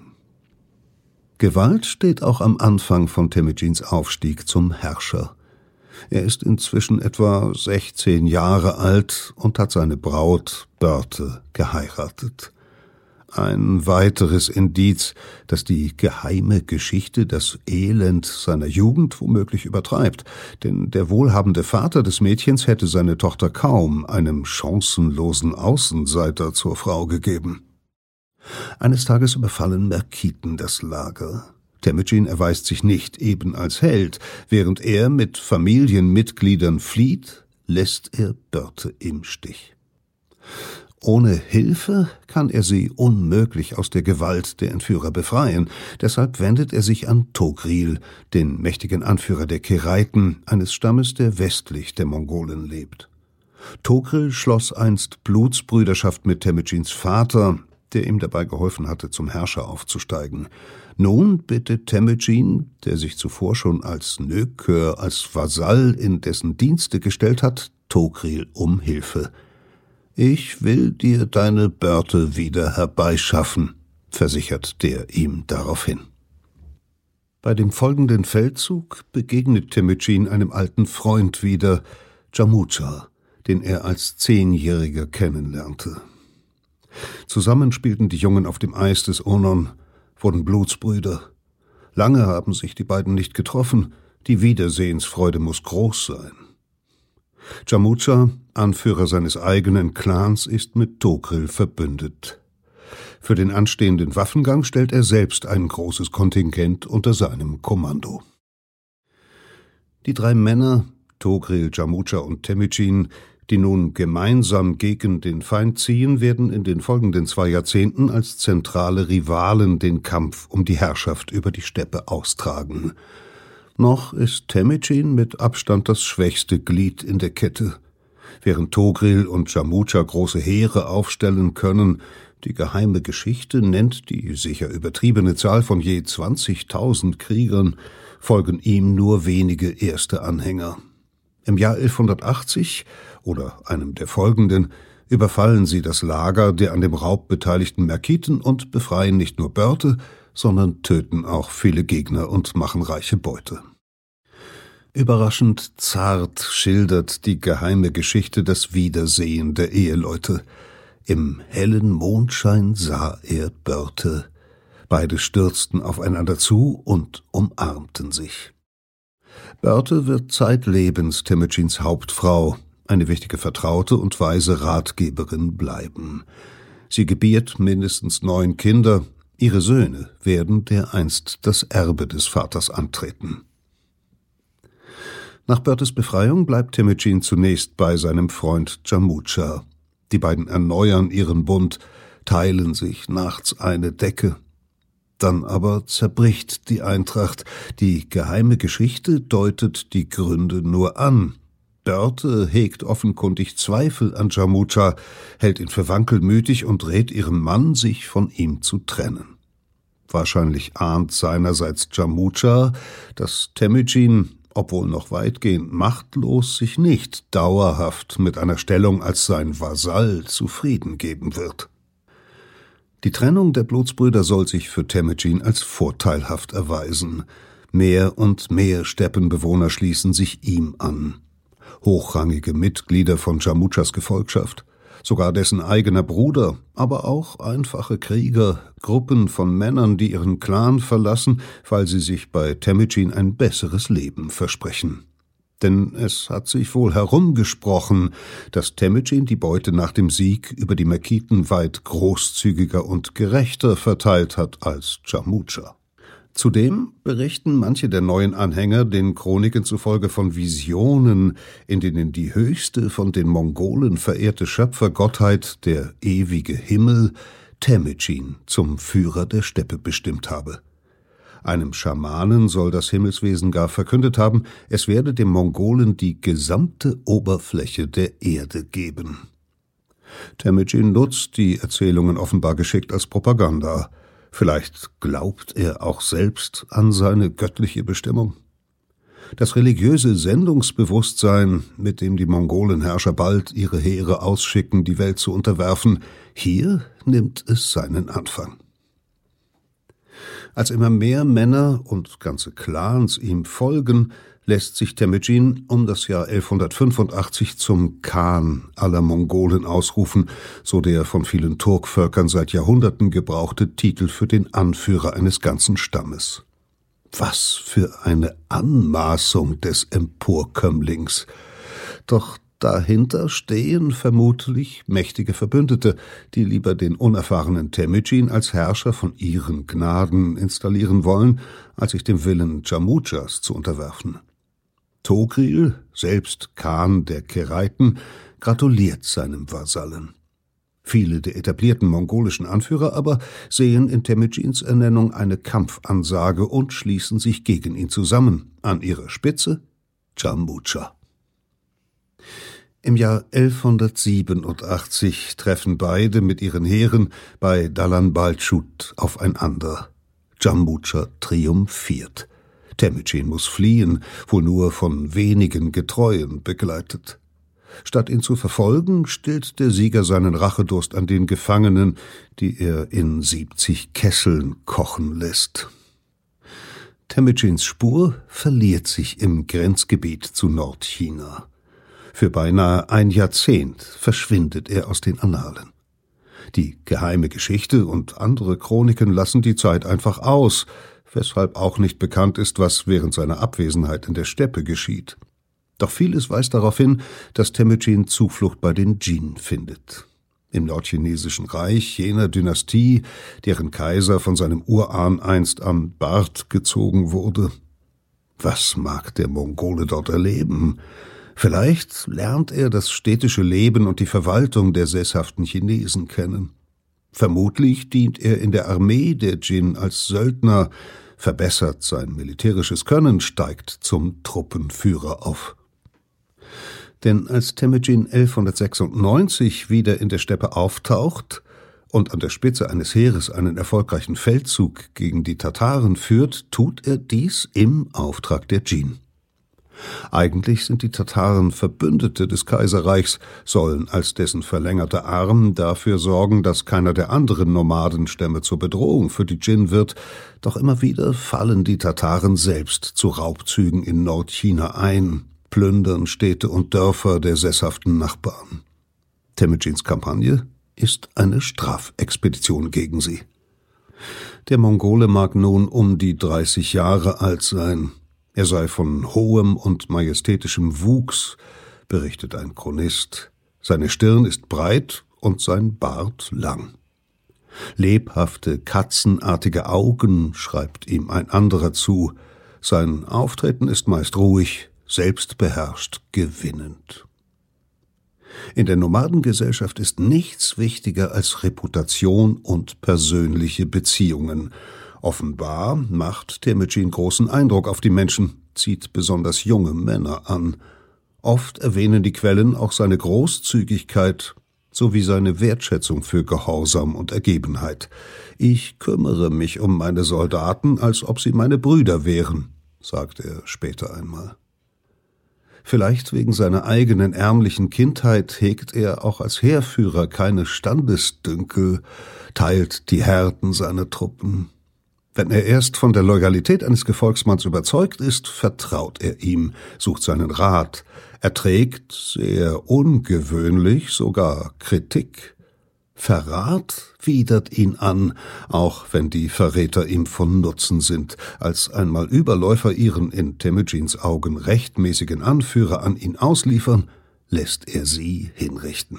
Gewalt steht auch am Anfang von Temujins Aufstieg zum Herrscher. Er ist inzwischen etwa sechzehn Jahre alt und hat seine Braut Börte geheiratet. Ein weiteres Indiz, dass die geheime Geschichte das Elend seiner Jugend womöglich übertreibt, denn der wohlhabende Vater des Mädchens hätte seine Tochter kaum einem chancenlosen Außenseiter zur Frau gegeben. Eines Tages überfallen Merkiten das Lager. Temujin erweist sich nicht eben als Held. Während er mit Familienmitgliedern flieht, lässt er Börte im Stich. Ohne Hilfe kann er sie unmöglich aus der Gewalt der Entführer befreien. Deshalb wendet er sich an Togril, den mächtigen Anführer der Keraiten, eines Stammes, der westlich der Mongolen lebt. Togril schloss einst Blutsbrüderschaft mit Temujins Vater, der ihm dabei geholfen hatte, zum Herrscher aufzusteigen. Nun bittet Temujin, der sich zuvor schon als Nökör, als Vasall in dessen Dienste gestellt hat, Togril um Hilfe. »Ich will dir deine Börte wieder herbeischaffen«, versichert der ihm daraufhin. Bei dem folgenden Feldzug begegnet Temujin einem alten Freund wieder, Jamudja, den er als Zehnjähriger kennenlernte. Zusammen spielten die Jungen auf dem Eis des Onon, wurden Blutsbrüder. Lange haben sich die beiden nicht getroffen, die Wiedersehensfreude muss groß sein. Jamudja, Anführer seines eigenen Clans, ist mit Togril verbündet. Für den anstehenden Waffengang stellt er selbst ein großes Kontingent unter seinem Kommando. Die drei Männer, Togril, Jamudja und Temujin, die nun gemeinsam gegen den Feind ziehen, werden in den folgenden zwei Jahrzehnten als zentrale Rivalen den Kampf um die Herrschaft über die Steppe austragen. Noch ist Temujin mit Abstand das schwächste Glied in der Kette. Während Togril und Jamudja große Heere aufstellen können, die geheime Geschichte nennt die sicher übertriebene Zahl von je zwanzigtausend Kriegern, folgen ihm nur wenige erste Anhänger. Im Jahr elfhundertachtzig oder einem der folgenden überfallen sie das Lager der an dem Raub beteiligten Merkiten und befreien nicht nur Börte, sondern töten auch viele Gegner und machen reiche Beute. Überraschend zart schildert die geheime Geschichte das Wiedersehen der Eheleute. Im hellen Mondschein sah er Börte. Beide stürzten aufeinander zu und umarmten sich. Börte wird zeitlebens Temujins Hauptfrau, eine wichtige Vertraute und weise Ratgeberin bleiben. Sie gebiert mindestens neun Kinder. Ihre Söhne werden dereinst das Erbe des Vaters antreten. Nach Börtes Befreiung bleibt Temujin zunächst bei seinem Freund Jamudja. Die beiden erneuern ihren Bund, teilen sich nachts eine Decke. Dann aber zerbricht die Eintracht. Die geheime Geschichte deutet die Gründe nur an. Börte hegt offenkundig Zweifel an Jamudja, hält ihn für wankelmütig und rät ihrem Mann, sich von ihm zu trennen. Wahrscheinlich ahnt seinerseits Jammudscha, dass Temüjin, obwohl noch weitgehend machtlos, sich nicht dauerhaft mit einer Stellung als sein Vasall zufrieden geben wird. Die Trennung der Blutsbrüder soll sich für Temüjin als vorteilhaft erweisen. Mehr und mehr Steppenbewohner schließen sich ihm an. Hochrangige Mitglieder von Jammudschas Gefolgschaft, sogar dessen eigener Bruder, aber auch einfache Krieger, Gruppen von Männern, die ihren Clan verlassen, weil sie sich bei Temüjin ein besseres Leben versprechen. Denn es hat sich wohl herumgesprochen, dass Temüjin die Beute nach dem Sieg über die Mekiten weit großzügiger und gerechter verteilt hat als Jammudscha. Zudem berichten manche der neuen Anhänger den Chroniken zufolge von Visionen, in denen die höchste von den Mongolen verehrte Schöpfergottheit, der ewige Himmel, Temüjin zum Führer der Steppe bestimmt habe. Einem Schamanen soll das Himmelswesen gar verkündet haben, es werde dem Mongolen die gesamte Oberfläche der Erde geben. Temüjin nutzt die Erzählungen offenbar geschickt als Propaganda. Vielleicht glaubt er auch selbst an seine göttliche Bestimmung. Das religiöse Sendungsbewusstsein, mit dem die Mongolenherrscher bald ihre Heere ausschicken, die Welt zu unterwerfen, hier nimmt es seinen Anfang. Als immer mehr Männer und ganze Clans ihm folgen, lässt sich Temüjin um das Jahr elfhundertfünfundachtzig zum Khan aller Mongolen ausrufen, so der von vielen Turkvölkern seit Jahrhunderten gebrauchte Titel für den Anführer eines ganzen Stammes. Was für eine Anmaßung des Emporkömmlings! Doch dahinter stehen vermutlich mächtige Verbündete, die lieber den unerfahrenen Temüjin als Herrscher von ihren Gnaden installieren wollen, als sich dem Willen Jammudschas zu unterwerfen. Togril, selbst Khan der Keraiten, gratuliert seinem Vasallen. Viele der etablierten mongolischen Anführer aber sehen in Temüjins Ernennung eine Kampfansage und schließen sich gegen ihn zusammen. An ihrer Spitze Jammudscha. Im Jahr elfhundertsiebenundachtzig treffen beide mit ihren Heeren bei Dalan Balchut aufeinander. Jammudscha triumphiert. Temüjin muss fliehen, wohl nur von wenigen Getreuen begleitet. Statt ihn zu verfolgen, stillt der Sieger seinen Rachedurst an den Gefangenen, die er in siebzig Kesseln kochen lässt. Temüjins Spur verliert sich im Grenzgebiet zu Nordchina. Für beinahe ein Jahrzehnt verschwindet er aus den Annalen. Die geheime Geschichte und andere Chroniken lassen die Zeit einfach aus, weshalb auch nicht bekannt ist, was während seiner Abwesenheit in der Steppe geschieht. Doch vieles weist darauf hin, dass Temüjin Zuflucht bei den Jin findet. Im nordchinesischen Reich jener Dynastie, deren Kaiser von seinem Urahn einst am Bart gezogen wurde. Was mag der Mongole dort erleben? Vielleicht lernt er das städtische Leben und die Verwaltung der sesshaften Chinesen kennen. Vermutlich dient er in der Armee der Jin als Söldner, verbessert sein militärisches Können, steigt zum Truppenführer auf. Denn als Temüjin elfhundertsechsundneunzig wieder in der Steppe auftaucht und an der Spitze eines Heeres einen erfolgreichen Feldzug gegen die Tataren führt, tut er dies im Auftrag der Jin. Eigentlich sind die Tataren Verbündete des Kaiserreichs, sollen als dessen verlängerter Arm dafür sorgen, dass keiner der anderen Nomadenstämme zur Bedrohung für die Jin wird, doch immer wieder fallen die Tataren selbst zu Raubzügen in Nordchina ein, plündern Städte und Dörfer der sesshaften Nachbarn. Temüjins Kampagne ist eine Strafexpedition gegen sie. Der Mongole mag nun um die dreißig Jahre alt sein. Er sei von hohem und majestätischem Wuchs, berichtet ein Chronist. Seine Stirn ist breit und sein Bart lang. Lebhafte, katzenartige Augen, schreibt ihm ein anderer zu. Sein Auftreten ist meist ruhig, selbstbeherrscht, gewinnend. In der Nomadengesellschaft ist nichts wichtiger als Reputation und persönliche Beziehungen. Offenbar macht Temüjin großen Eindruck auf die Menschen, zieht besonders junge Männer an. Oft erwähnen die Quellen auch seine Großzügigkeit. sowie seine Wertschätzung für Gehorsam und Ergebenheit. »Ich kümmere mich um meine Soldaten, als ob sie meine Brüder wären«, sagt er später einmal. Vielleicht wegen seiner eigenen ärmlichen Kindheit hegt er auch als Heerführer keine Standesdünkel, teilt die Härten seiner Truppen. Wenn er erst von der Loyalität eines Gefolgsmanns überzeugt ist, vertraut er ihm, sucht seinen Rat, erträgt, sehr ungewöhnlich, sogar Kritik. Verrat widert ihn an, auch wenn die Verräter ihm von Nutzen sind. Als einmal Überläufer ihren in Temujins Augen rechtmäßigen Anführer an ihn ausliefern, lässt er sie hinrichten.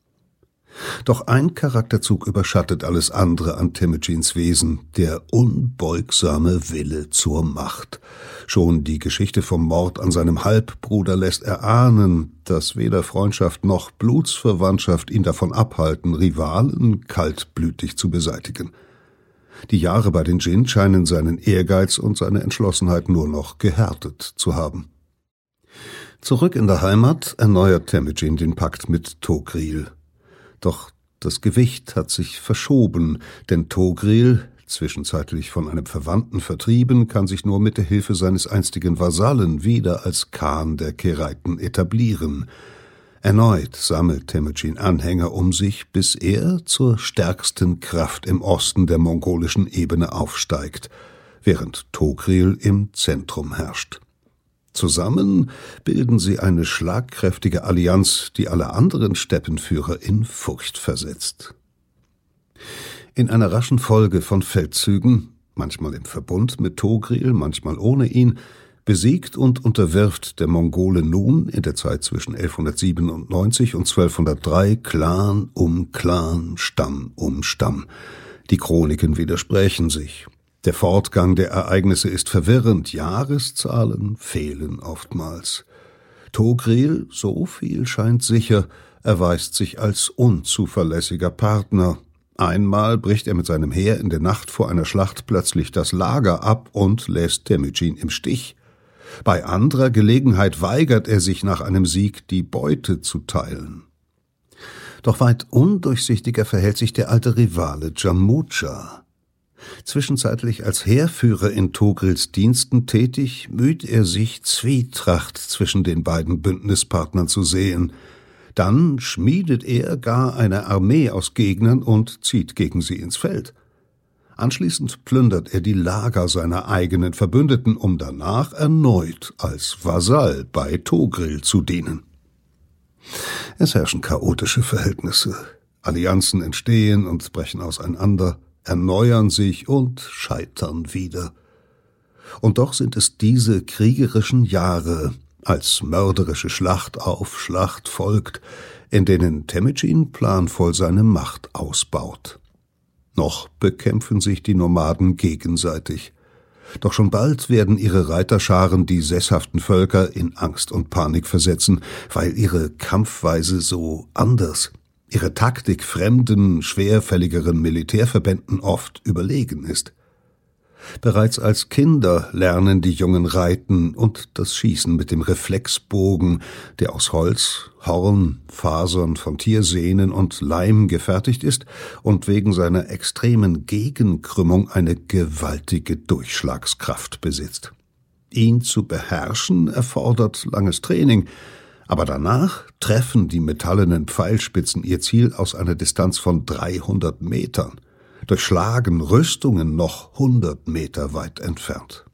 Doch ein Charakterzug überschattet alles andere an Temujins Wesen, der unbeugsame Wille zur Macht. Schon die Geschichte vom Mord an seinem Halbbruder lässt erahnen, dass weder Freundschaft noch Blutsverwandtschaft ihn davon abhalten, Rivalen kaltblütig zu beseitigen. Die Jahre bei den Jin scheinen seinen Ehrgeiz und seine Entschlossenheit nur noch gehärtet zu haben. Zurück in der Heimat erneuert Temujin den Pakt mit Togril. Doch das Gewicht hat sich verschoben, denn Togril, zwischenzeitlich von einem Verwandten vertrieben, kann sich nur mit der Hilfe seines einstigen Vasallen wieder als Khan der Keraiten etablieren. Erneut sammelt Temujin Anhänger um sich, bis er zur stärksten Kraft im Osten der mongolischen Ebene aufsteigt, während Togril im Zentrum herrscht. Zusammen bilden sie eine schlagkräftige Allianz, die alle anderen Steppenführer in Furcht versetzt. In einer raschen Folge von Feldzügen, manchmal im Verbund mit Togril, manchmal ohne ihn, besiegt und unterwirft der Mongole nun in der Zeit zwischen elfhundertsiebenundneunzig und zwölfhundertdrei Clan um Clan, Stamm um Stamm. Die Chroniken widersprechen sich. Der Fortgang der Ereignisse ist verwirrend, Jahreszahlen fehlen oftmals. Togril, so viel scheint sicher, erweist sich als unzuverlässiger Partner. Einmal bricht er mit seinem Heer in der Nacht vor einer Schlacht plötzlich das Lager ab und lässt Temujin im Stich. Bei anderer Gelegenheit weigert er sich nach einem Sieg, die Beute zu teilen. Doch weit undurchsichtiger verhält sich der alte Rivale Jammuja. Zwischenzeitlich als Heerführer in Togrils Diensten tätig, müht er sich, Zwietracht zwischen den beiden Bündnispartnern zu sehen. Dann schmiedet er gar eine Armee aus Gegnern und zieht gegen sie ins Feld. Anschließend plündert er die Lager seiner eigenen Verbündeten, um danach erneut als Vasall bei Togril zu dienen. Es herrschen chaotische Verhältnisse. Allianzen entstehen und brechen auseinander, erneuern sich und scheitern wieder. Und doch sind es diese kriegerischen Jahre, als mörderische Schlacht auf Schlacht folgt, in denen Temujin planvoll seine Macht ausbaut. Noch bekämpfen sich die Nomaden gegenseitig. Doch schon bald werden ihre Reiterscharen die sesshaften Völker in Angst und Panik versetzen, weil ihre Kampfweise so anders, ihre Taktik fremden, schwerfälligeren Militärverbänden oft überlegen ist. Bereits als Kinder lernen die Jungen Reiten und das Schießen mit dem Reflexbogen, der aus Holz, Horn, Fasern von Tiersehnen und Leim gefertigt ist und wegen seiner extremen Gegenkrümmung eine gewaltige Durchschlagskraft besitzt. Ihn zu beherrschen erfordert langes Training, aber danach treffen die metallenen Pfeilspitzen ihr Ziel aus einer Distanz von dreihundert Metern, durchschlagen Rüstungen noch hundert Meter weit entfernt.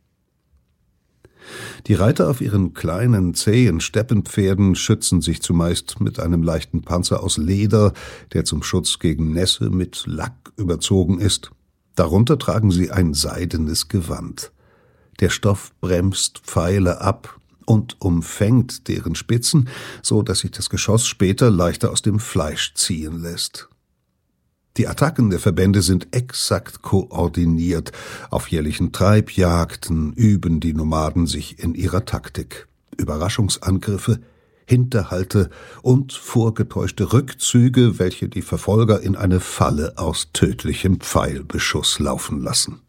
Die Reiter auf ihren kleinen, zähen Steppenpferden schützen sich zumeist mit einem leichten Panzer aus Leder, der zum Schutz gegen Nässe mit Lack überzogen ist. Darunter tragen sie ein seidenes Gewand. Der Stoff bremst Pfeile ab und umfängt deren Spitzen, so dass sich das Geschoss später leichter aus dem Fleisch ziehen lässt. Die Attacken der Verbände sind exakt koordiniert. Auf jährlichen Treibjagden üben die Nomaden sich in ihrer Taktik. Überraschungsangriffe, Hinterhalte und vorgetäuschte Rückzüge, welche die Verfolger in eine Falle aus tödlichem Pfeilbeschuss laufen lassen.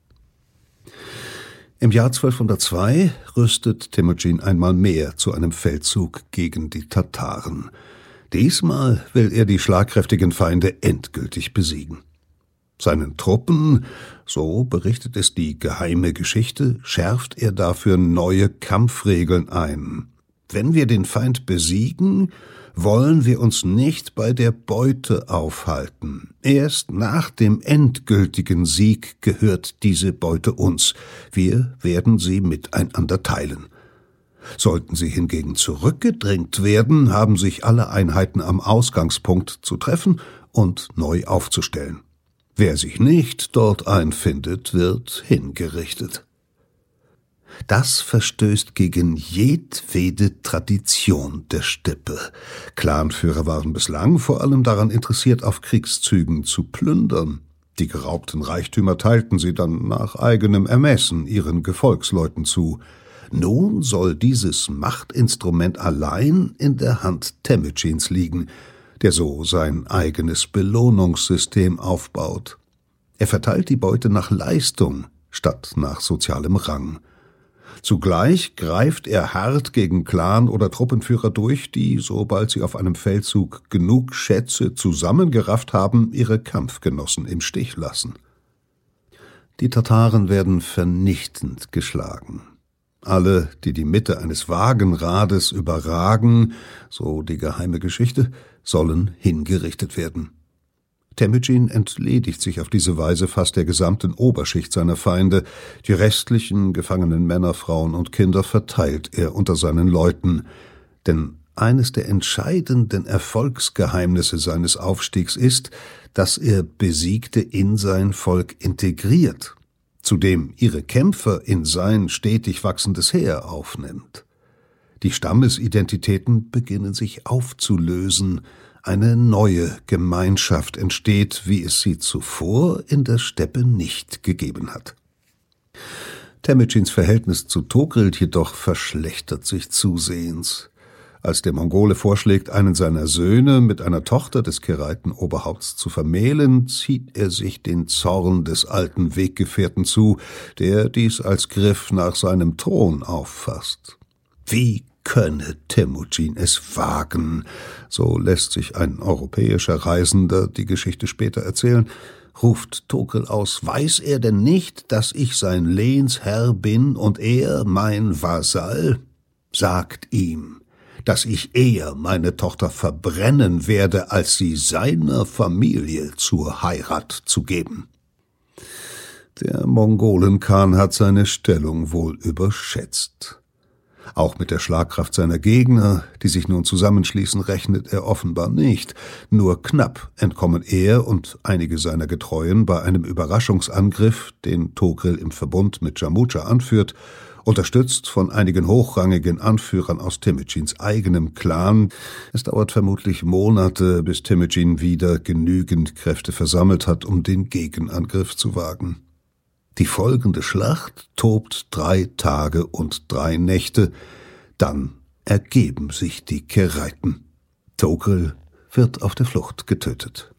Im Jahr zwölfhundertzwei rüstet Temujin einmal mehr zu einem Feldzug gegen die Tataren. Diesmal will er die schlagkräftigen Feinde endgültig besiegen. Seinen Truppen, so berichtet es die geheime Geschichte, schärft er dafür neue Kampfregeln ein. Wenn wir den Feind besiegen, wollen wir uns nicht bei der Beute aufhalten. Erst nach dem endgültigen Sieg gehört diese Beute uns. Wir werden sie miteinander teilen. Sollten sie hingegen zurückgedrängt werden, haben sich alle Einheiten am Ausgangspunkt zu treffen und neu aufzustellen. Wer sich nicht dort einfindet, wird hingerichtet. Das verstößt gegen jedwede Tradition der Steppe. Clanführer waren bislang vor allem daran interessiert, auf Kriegszügen zu plündern. Die geraubten Reichtümer teilten sie dann nach eigenem Ermessen ihren Gefolgsleuten zu. Nun soll dieses Machtinstrument allein in der Hand Temujins liegen, der so sein eigenes Belohnungssystem aufbaut. Er verteilt die Beute nach Leistung statt nach sozialem Rang. Zugleich greift er hart gegen Clan- oder Truppenführer durch, die, sobald sie auf einem Feldzug genug Schätze zusammengerafft haben, ihre Kampfgenossen im Stich lassen. Die Tataren werden vernichtend geschlagen. Alle, die die Mitte eines Wagenrades überragen, so die geheime Geschichte, sollen hingerichtet werden. Temujin entledigt sich auf diese Weise fast der gesamten Oberschicht seiner Feinde. Die restlichen gefangenen Männer, Frauen und Kinder verteilt er unter seinen Leuten. Denn eines der entscheidenden Erfolgsgeheimnisse seines Aufstiegs ist, dass er Besiegte in sein Volk integriert, zudem ihre Kämpfer in sein stetig wachsendes Heer aufnimmt. Die Stammesidentitäten beginnen sich aufzulösen. Eine neue Gemeinschaft entsteht, wie es sie zuvor in der Steppe nicht gegeben hat. Temujins Verhältnis zu Togrild jedoch verschlechtert sich zusehends. Als der Mongole vorschlägt, einen seiner Söhne mit einer Tochter des Kereiten-Oberhaupts zu vermählen, zieht er sich den Zorn des alten Weggefährten zu, der dies als Griff nach seinem Thron auffasst. Wie könne Temujin es wagen, so lässt sich ein europäischer Reisender die Geschichte später erzählen, ruft Togril aus, weiß er denn nicht, dass ich sein Lehnsherr bin und er mein Vasall? Sagt ihm, dass ich eher meine Tochter verbrennen werde, als sie seiner Familie zur Heirat zu geben. Der Mongolenkhan hat seine Stellung wohl überschätzt. Auch mit der Schlagkraft seiner Gegner, die sich nun zusammenschließen, rechnet er offenbar nicht. Nur knapp entkommen er und einige seiner Getreuen bei einem Überraschungsangriff, den Togril im Verbund mit Jammudscha anführt, unterstützt von einigen hochrangigen Anführern aus Temujins eigenem Clan. Es dauert vermutlich Monate, bis Temujin wieder genügend Kräfte versammelt hat, um den Gegenangriff zu wagen. Die folgende Schlacht tobt drei Tage und drei Nächte, dann ergeben sich die Kereiten. Togril wird auf der Flucht getötet.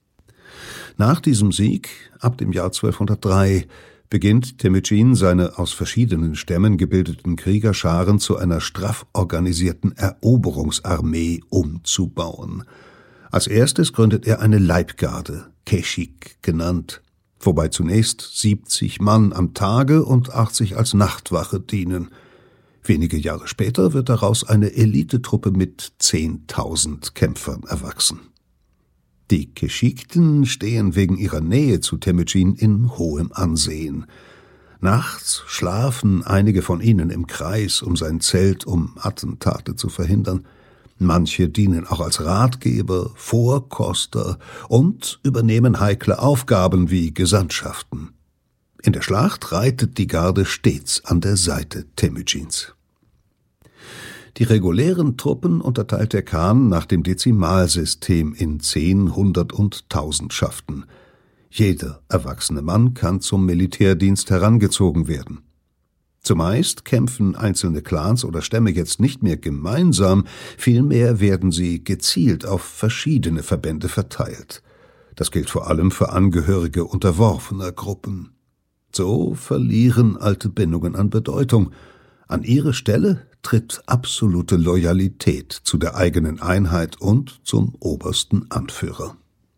Nach diesem Sieg, ab dem Jahr zwölfhundertdrei, beginnt Temujin seine aus verschiedenen Stämmen gebildeten Kriegerscharen zu einer straff organisierten Eroberungsarmee umzubauen. Als erstes gründet er eine Leibgarde, Keshik genannt, wobei zunächst siebzig Mann am Tage und achtzig als Nachtwache dienen. Wenige Jahre später wird daraus eine Elitetruppe mit zehntausend Kämpfern erwachsen. Die Keshikten stehen wegen ihrer Nähe zu Temujin in hohem Ansehen. Nachts schlafen einige von ihnen im Kreis um sein Zelt, um Attentate zu verhindern. Manche dienen auch als Ratgeber, Vorkoster und übernehmen heikle Aufgaben wie Gesandtschaften. In der Schlacht reitet die Garde stets an der Seite Temujins. Die regulären Truppen unterteilt der Khan nach dem Dezimalsystem in zehn, hundert und tausendschaften. Jeder erwachsene Mann kann zum Militärdienst herangezogen werden. Zumeist kämpfen einzelne Clans oder Stämme jetzt nicht mehr gemeinsam, vielmehr werden sie gezielt auf verschiedene Verbände verteilt. Das gilt vor allem für Angehörige unterworfener Gruppen. So verlieren alte Bindungen an Bedeutung. An ihre Stelle tritt absolute Loyalität zu der eigenen Einheit und zum obersten Anführer.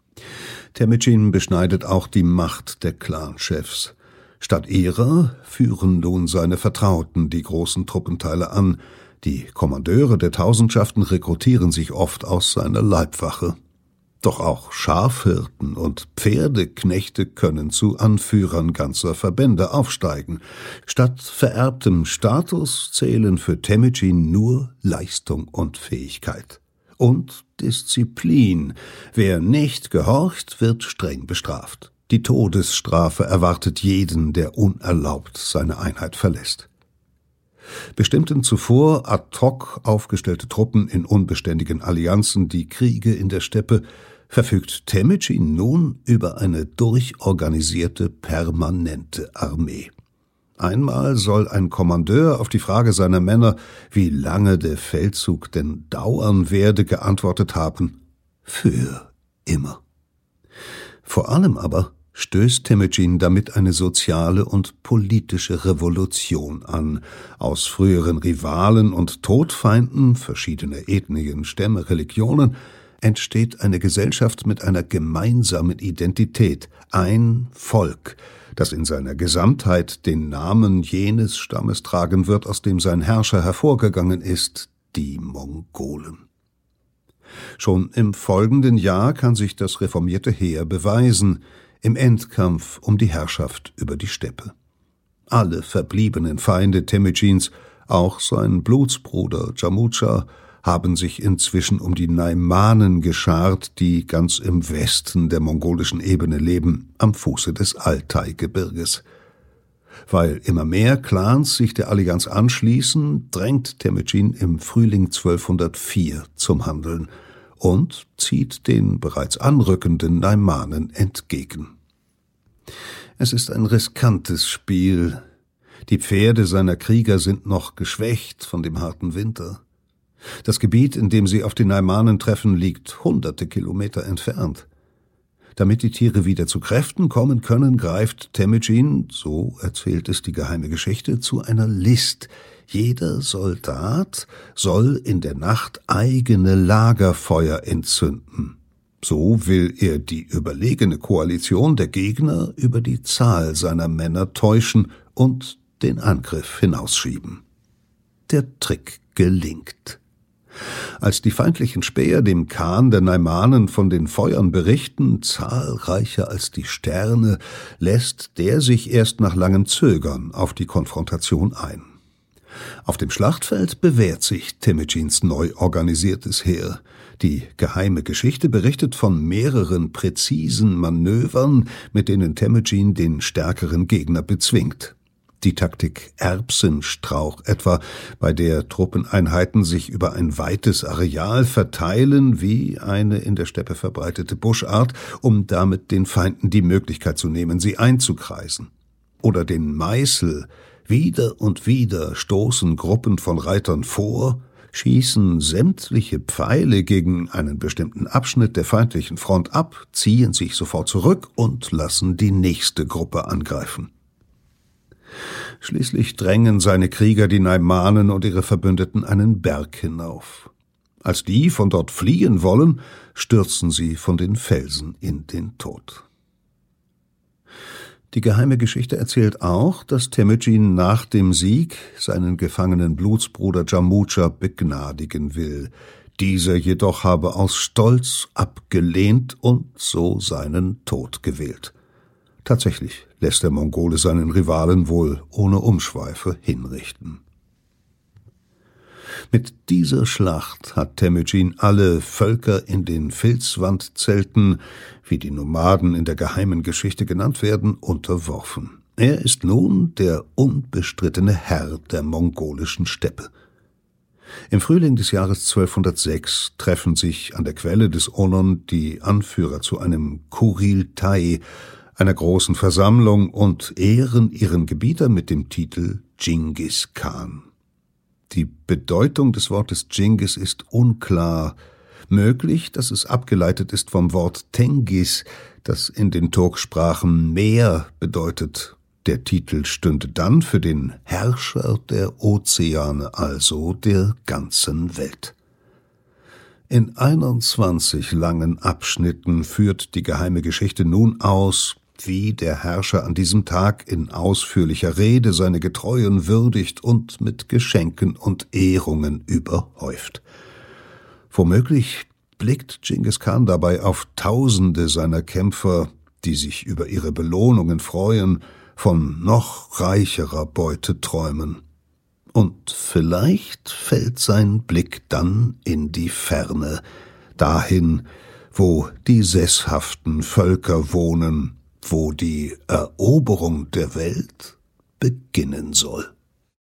Temüdin beschneidet auch die Macht der Clanchefs. Statt ihrer führen nun seine Vertrauten die großen Truppenteile an. Die Kommandeure der Tausendschaften rekrutieren sich oft aus seiner Leibwache. Doch auch Schafhirten und Pferdeknechte können zu Anführern ganzer Verbände aufsteigen. Statt vererbtem Status zählen für Temüdin nur Leistung und Fähigkeit. Und Disziplin. Wer nicht gehorcht, wird streng bestraft. Die Todesstrafe erwartet jeden, der unerlaubt seine Einheit verlässt. Bestimmten zuvor ad hoc aufgestellte Truppen in unbeständigen Allianzen die Kriege in der Steppe, verfügt Temüdin nun über eine durchorganisierte, permanente Armee. Einmal soll ein Kommandeur auf die Frage seiner Männer, wie lange der Feldzug denn dauern werde, geantwortet haben: für immer. Vor allem aber stößt Temüdin damit eine soziale und politische Revolution an. Aus früheren Rivalen und Todfeinden verschiedener Ethnien, Stämme, Religionen entsteht eine Gesellschaft mit einer gemeinsamen Identität, ein Volk, das in seiner Gesamtheit den Namen jenes Stammes tragen wird, aus dem sein Herrscher hervorgegangen ist, die Mongolen. Schon im folgenden Jahr kann sich das reformierte Heer beweisen, im Endkampf um die Herrschaft über die Steppe. Alle verbliebenen Feinde Temüdins, auch sein Blutsbruder Jammudscha, haben sich inzwischen um die Naimanen geschart, die ganz im Westen der mongolischen Ebene leben, am Fuße des Altai-Gebirges. Weil immer mehr Clans sich der Allianz anschließen, drängt Temüdin im Frühling zwölfhundertvier zum Handeln und zieht den bereits anrückenden Naimanen entgegen. Es ist ein riskantes Spiel. Die Pferde seiner Krieger sind noch geschwächt von dem harten Winter. Das Gebiet, in dem sie auf die Naimanen treffen, liegt hunderte Kilometer entfernt. Damit die Tiere wieder zu Kräften kommen können, greift Temüdin, so erzählt es die geheime Geschichte, zu einer List. Jeder Soldat soll in der Nacht eigene Lagerfeuer entzünden. So will er die überlegene Koalition der Gegner über die Zahl seiner Männer täuschen und den Angriff hinausschieben. Der Trick gelingt. Als die feindlichen Späher dem Khan der Naimanen von den Feuern berichten, zahlreicher als die Sterne, lässt der sich erst nach langem Zögern auf die Konfrontation ein. Auf dem Schlachtfeld bewährt sich Temüdins neu organisiertes Heer. Die geheime Geschichte berichtet von mehreren präzisen Manövern, mit denen Temüdin den stärkeren Gegner bezwingt. Die Taktik Erbsenstrauch etwa, bei der Truppeneinheiten sich über ein weites Areal verteilen, wie eine in der Steppe verbreitete Buschart, um damit den Feinden die Möglichkeit zu nehmen, sie einzukreisen. Oder den Meißel. Wieder und wieder stoßen Gruppen von Reitern vor, schießen sämtliche Pfeile gegen einen bestimmten Abschnitt der feindlichen Front ab, ziehen sich sofort zurück und lassen die nächste Gruppe angreifen. Schließlich drängen seine Krieger die Naimanen und ihre Verbündeten einen Berg hinauf. Als die von dort fliehen wollen, stürzen sie von den Felsen in den Tod. Die geheime Geschichte erzählt auch, dass Temüdin nach dem Sieg seinen gefangenen Blutsbruder Jammudscha begnadigen will. Dieser jedoch habe aus Stolz abgelehnt und so seinen Tod gewählt. Tatsächlich lässt der Mongole seinen Rivalen wohl ohne Umschweife hinrichten. Mit dieser Schlacht hat Temüdin alle Völker in den Filzwandzelten, wie die Nomaden in der geheimen Geschichte genannt werden, unterworfen. Er ist nun der unbestrittene Herr der mongolischen Steppe. Im Frühling des Jahres zwölfhundertsechs treffen sich an der Quelle des Onon die Anführer zu einem Kuriltai, einer großen Versammlung, und ehren ihren Gebieter mit dem Titel Dschingis Khan. Die Bedeutung des Wortes Dschingis ist unklar. Möglich, dass es abgeleitet ist vom Wort Tengis, das in den Turksprachen Meer bedeutet. Der Titel stünde dann für den Herrscher der Ozeane, also der ganzen Welt. In einundzwanzig langen Abschnitten führt die geheime Geschichte nun aus, wie der Herrscher an diesem Tag in ausführlicher Rede seine Getreuen würdigt und mit Geschenken und Ehrungen überhäuft. Womöglich blickt Dschingis Khan dabei auf Tausende seiner Kämpfer, die sich über ihre Belohnungen freuen, von noch reicherer Beute träumen. Und vielleicht fällt sein Blick dann in die Ferne, dahin, wo die sesshaften Völker wohnen, wo die Eroberung der Welt beginnen soll.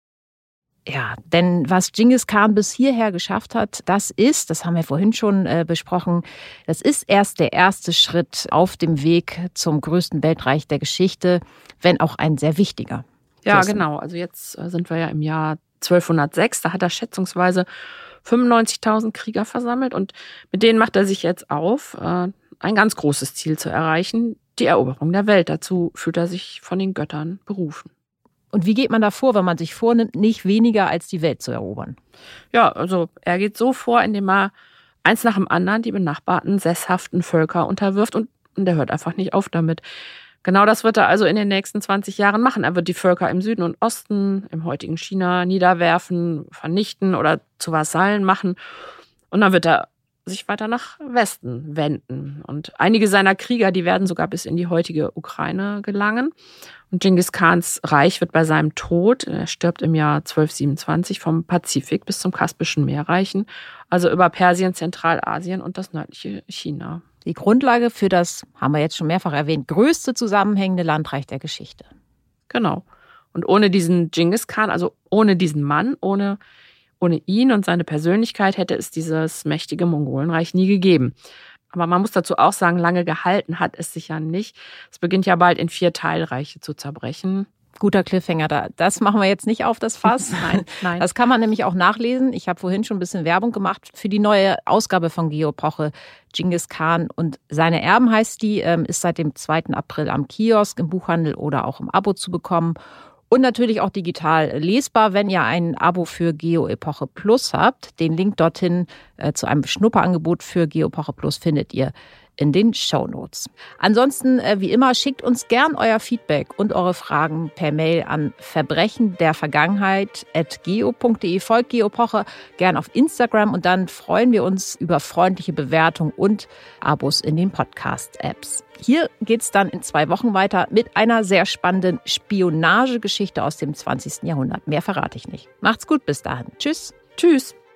Ja, denn was Dschingis Khan bis hierher geschafft hat, das ist, das haben wir vorhin schon äh, besprochen, das ist erst der erste Schritt auf dem Weg zum größten Weltreich der Geschichte, wenn auch ein sehr wichtiger. Ja, genau. Also jetzt sind wir ja im Jahr zwölfhundertsechs, da hat er schätzungsweise fünfundneunzigtausend Krieger versammelt und mit denen macht er sich jetzt auf, äh, ein ganz großes Ziel zu erreichen, die Eroberung der Welt. Dazu fühlt er sich von den Göttern berufen. Und wie geht man da vor, wenn man sich vornimmt, nicht weniger als die Welt zu erobern? Ja, also er geht so vor, indem er eins nach dem anderen die benachbarten sesshaften Völker unterwirft und der hört einfach nicht auf damit. Genau das wird er also in den nächsten zwanzig Jahren machen. Er wird die Völker im Süden und Osten, im heutigen China niederwerfen, vernichten oder zu Vasallen machen. Und dann wird er sich weiter nach Westen wenden. Und einige seiner Krieger, die werden sogar bis in die heutige Ukraine gelangen. Und Dschingis Khans Reich wird bei seinem Tod, er stirbt im Jahr zwölfhundertsiebenundzwanzig, vom Pazifik bis zum Kaspischen Meer reichen, also über Persien, Zentralasien und das nördliche China. Die Grundlage für das, haben wir jetzt schon mehrfach erwähnt, größte zusammenhängende Landreich der Geschichte. Genau. Und ohne diesen Dschingis Khan, also ohne diesen Mann, ohne, ohne ihn und seine Persönlichkeit hätte es dieses mächtige Mongolenreich nie gegeben. Aber man muss dazu auch sagen, lange gehalten hat es sich ja nicht. Es beginnt ja bald in vier Teilreiche zu zerbrechen. Guter Cliffhanger da. Das machen wir jetzt nicht auf, das Fass. Nein, nein. Das kann man nämlich auch nachlesen. Ich habe vorhin schon ein bisschen Werbung gemacht für die neue Ausgabe von Geo-Epoche. Dschingis Khan und seine Erben heißt die, ist seit dem zweiten April am Kiosk, im Buchhandel oder auch im Abo zu bekommen. Und natürlich auch digital lesbar, wenn ihr ein Abo für Geo-Epoche Plus habt. Den Link dorthin äh, zu einem Schnupperangebot für Geo-Epoche Plus findet ihr in den Shownotes. Ansonsten, äh, wie immer, schickt uns gern euer Feedback und eure Fragen per Mail an verbrechendervergangenheit at geo punkt de. Folgt Geo-Epoche gern auf Instagram und dann freuen wir uns über freundliche Bewertungen und Abos in den Podcast-Apps. Hier geht's dann in zwei Wochen weiter mit einer sehr spannenden Spionagegeschichte aus dem zwanzigsten Jahrhundert. Mehr verrate ich nicht. Macht's gut, bis dahin. Tschüss. Tschüss.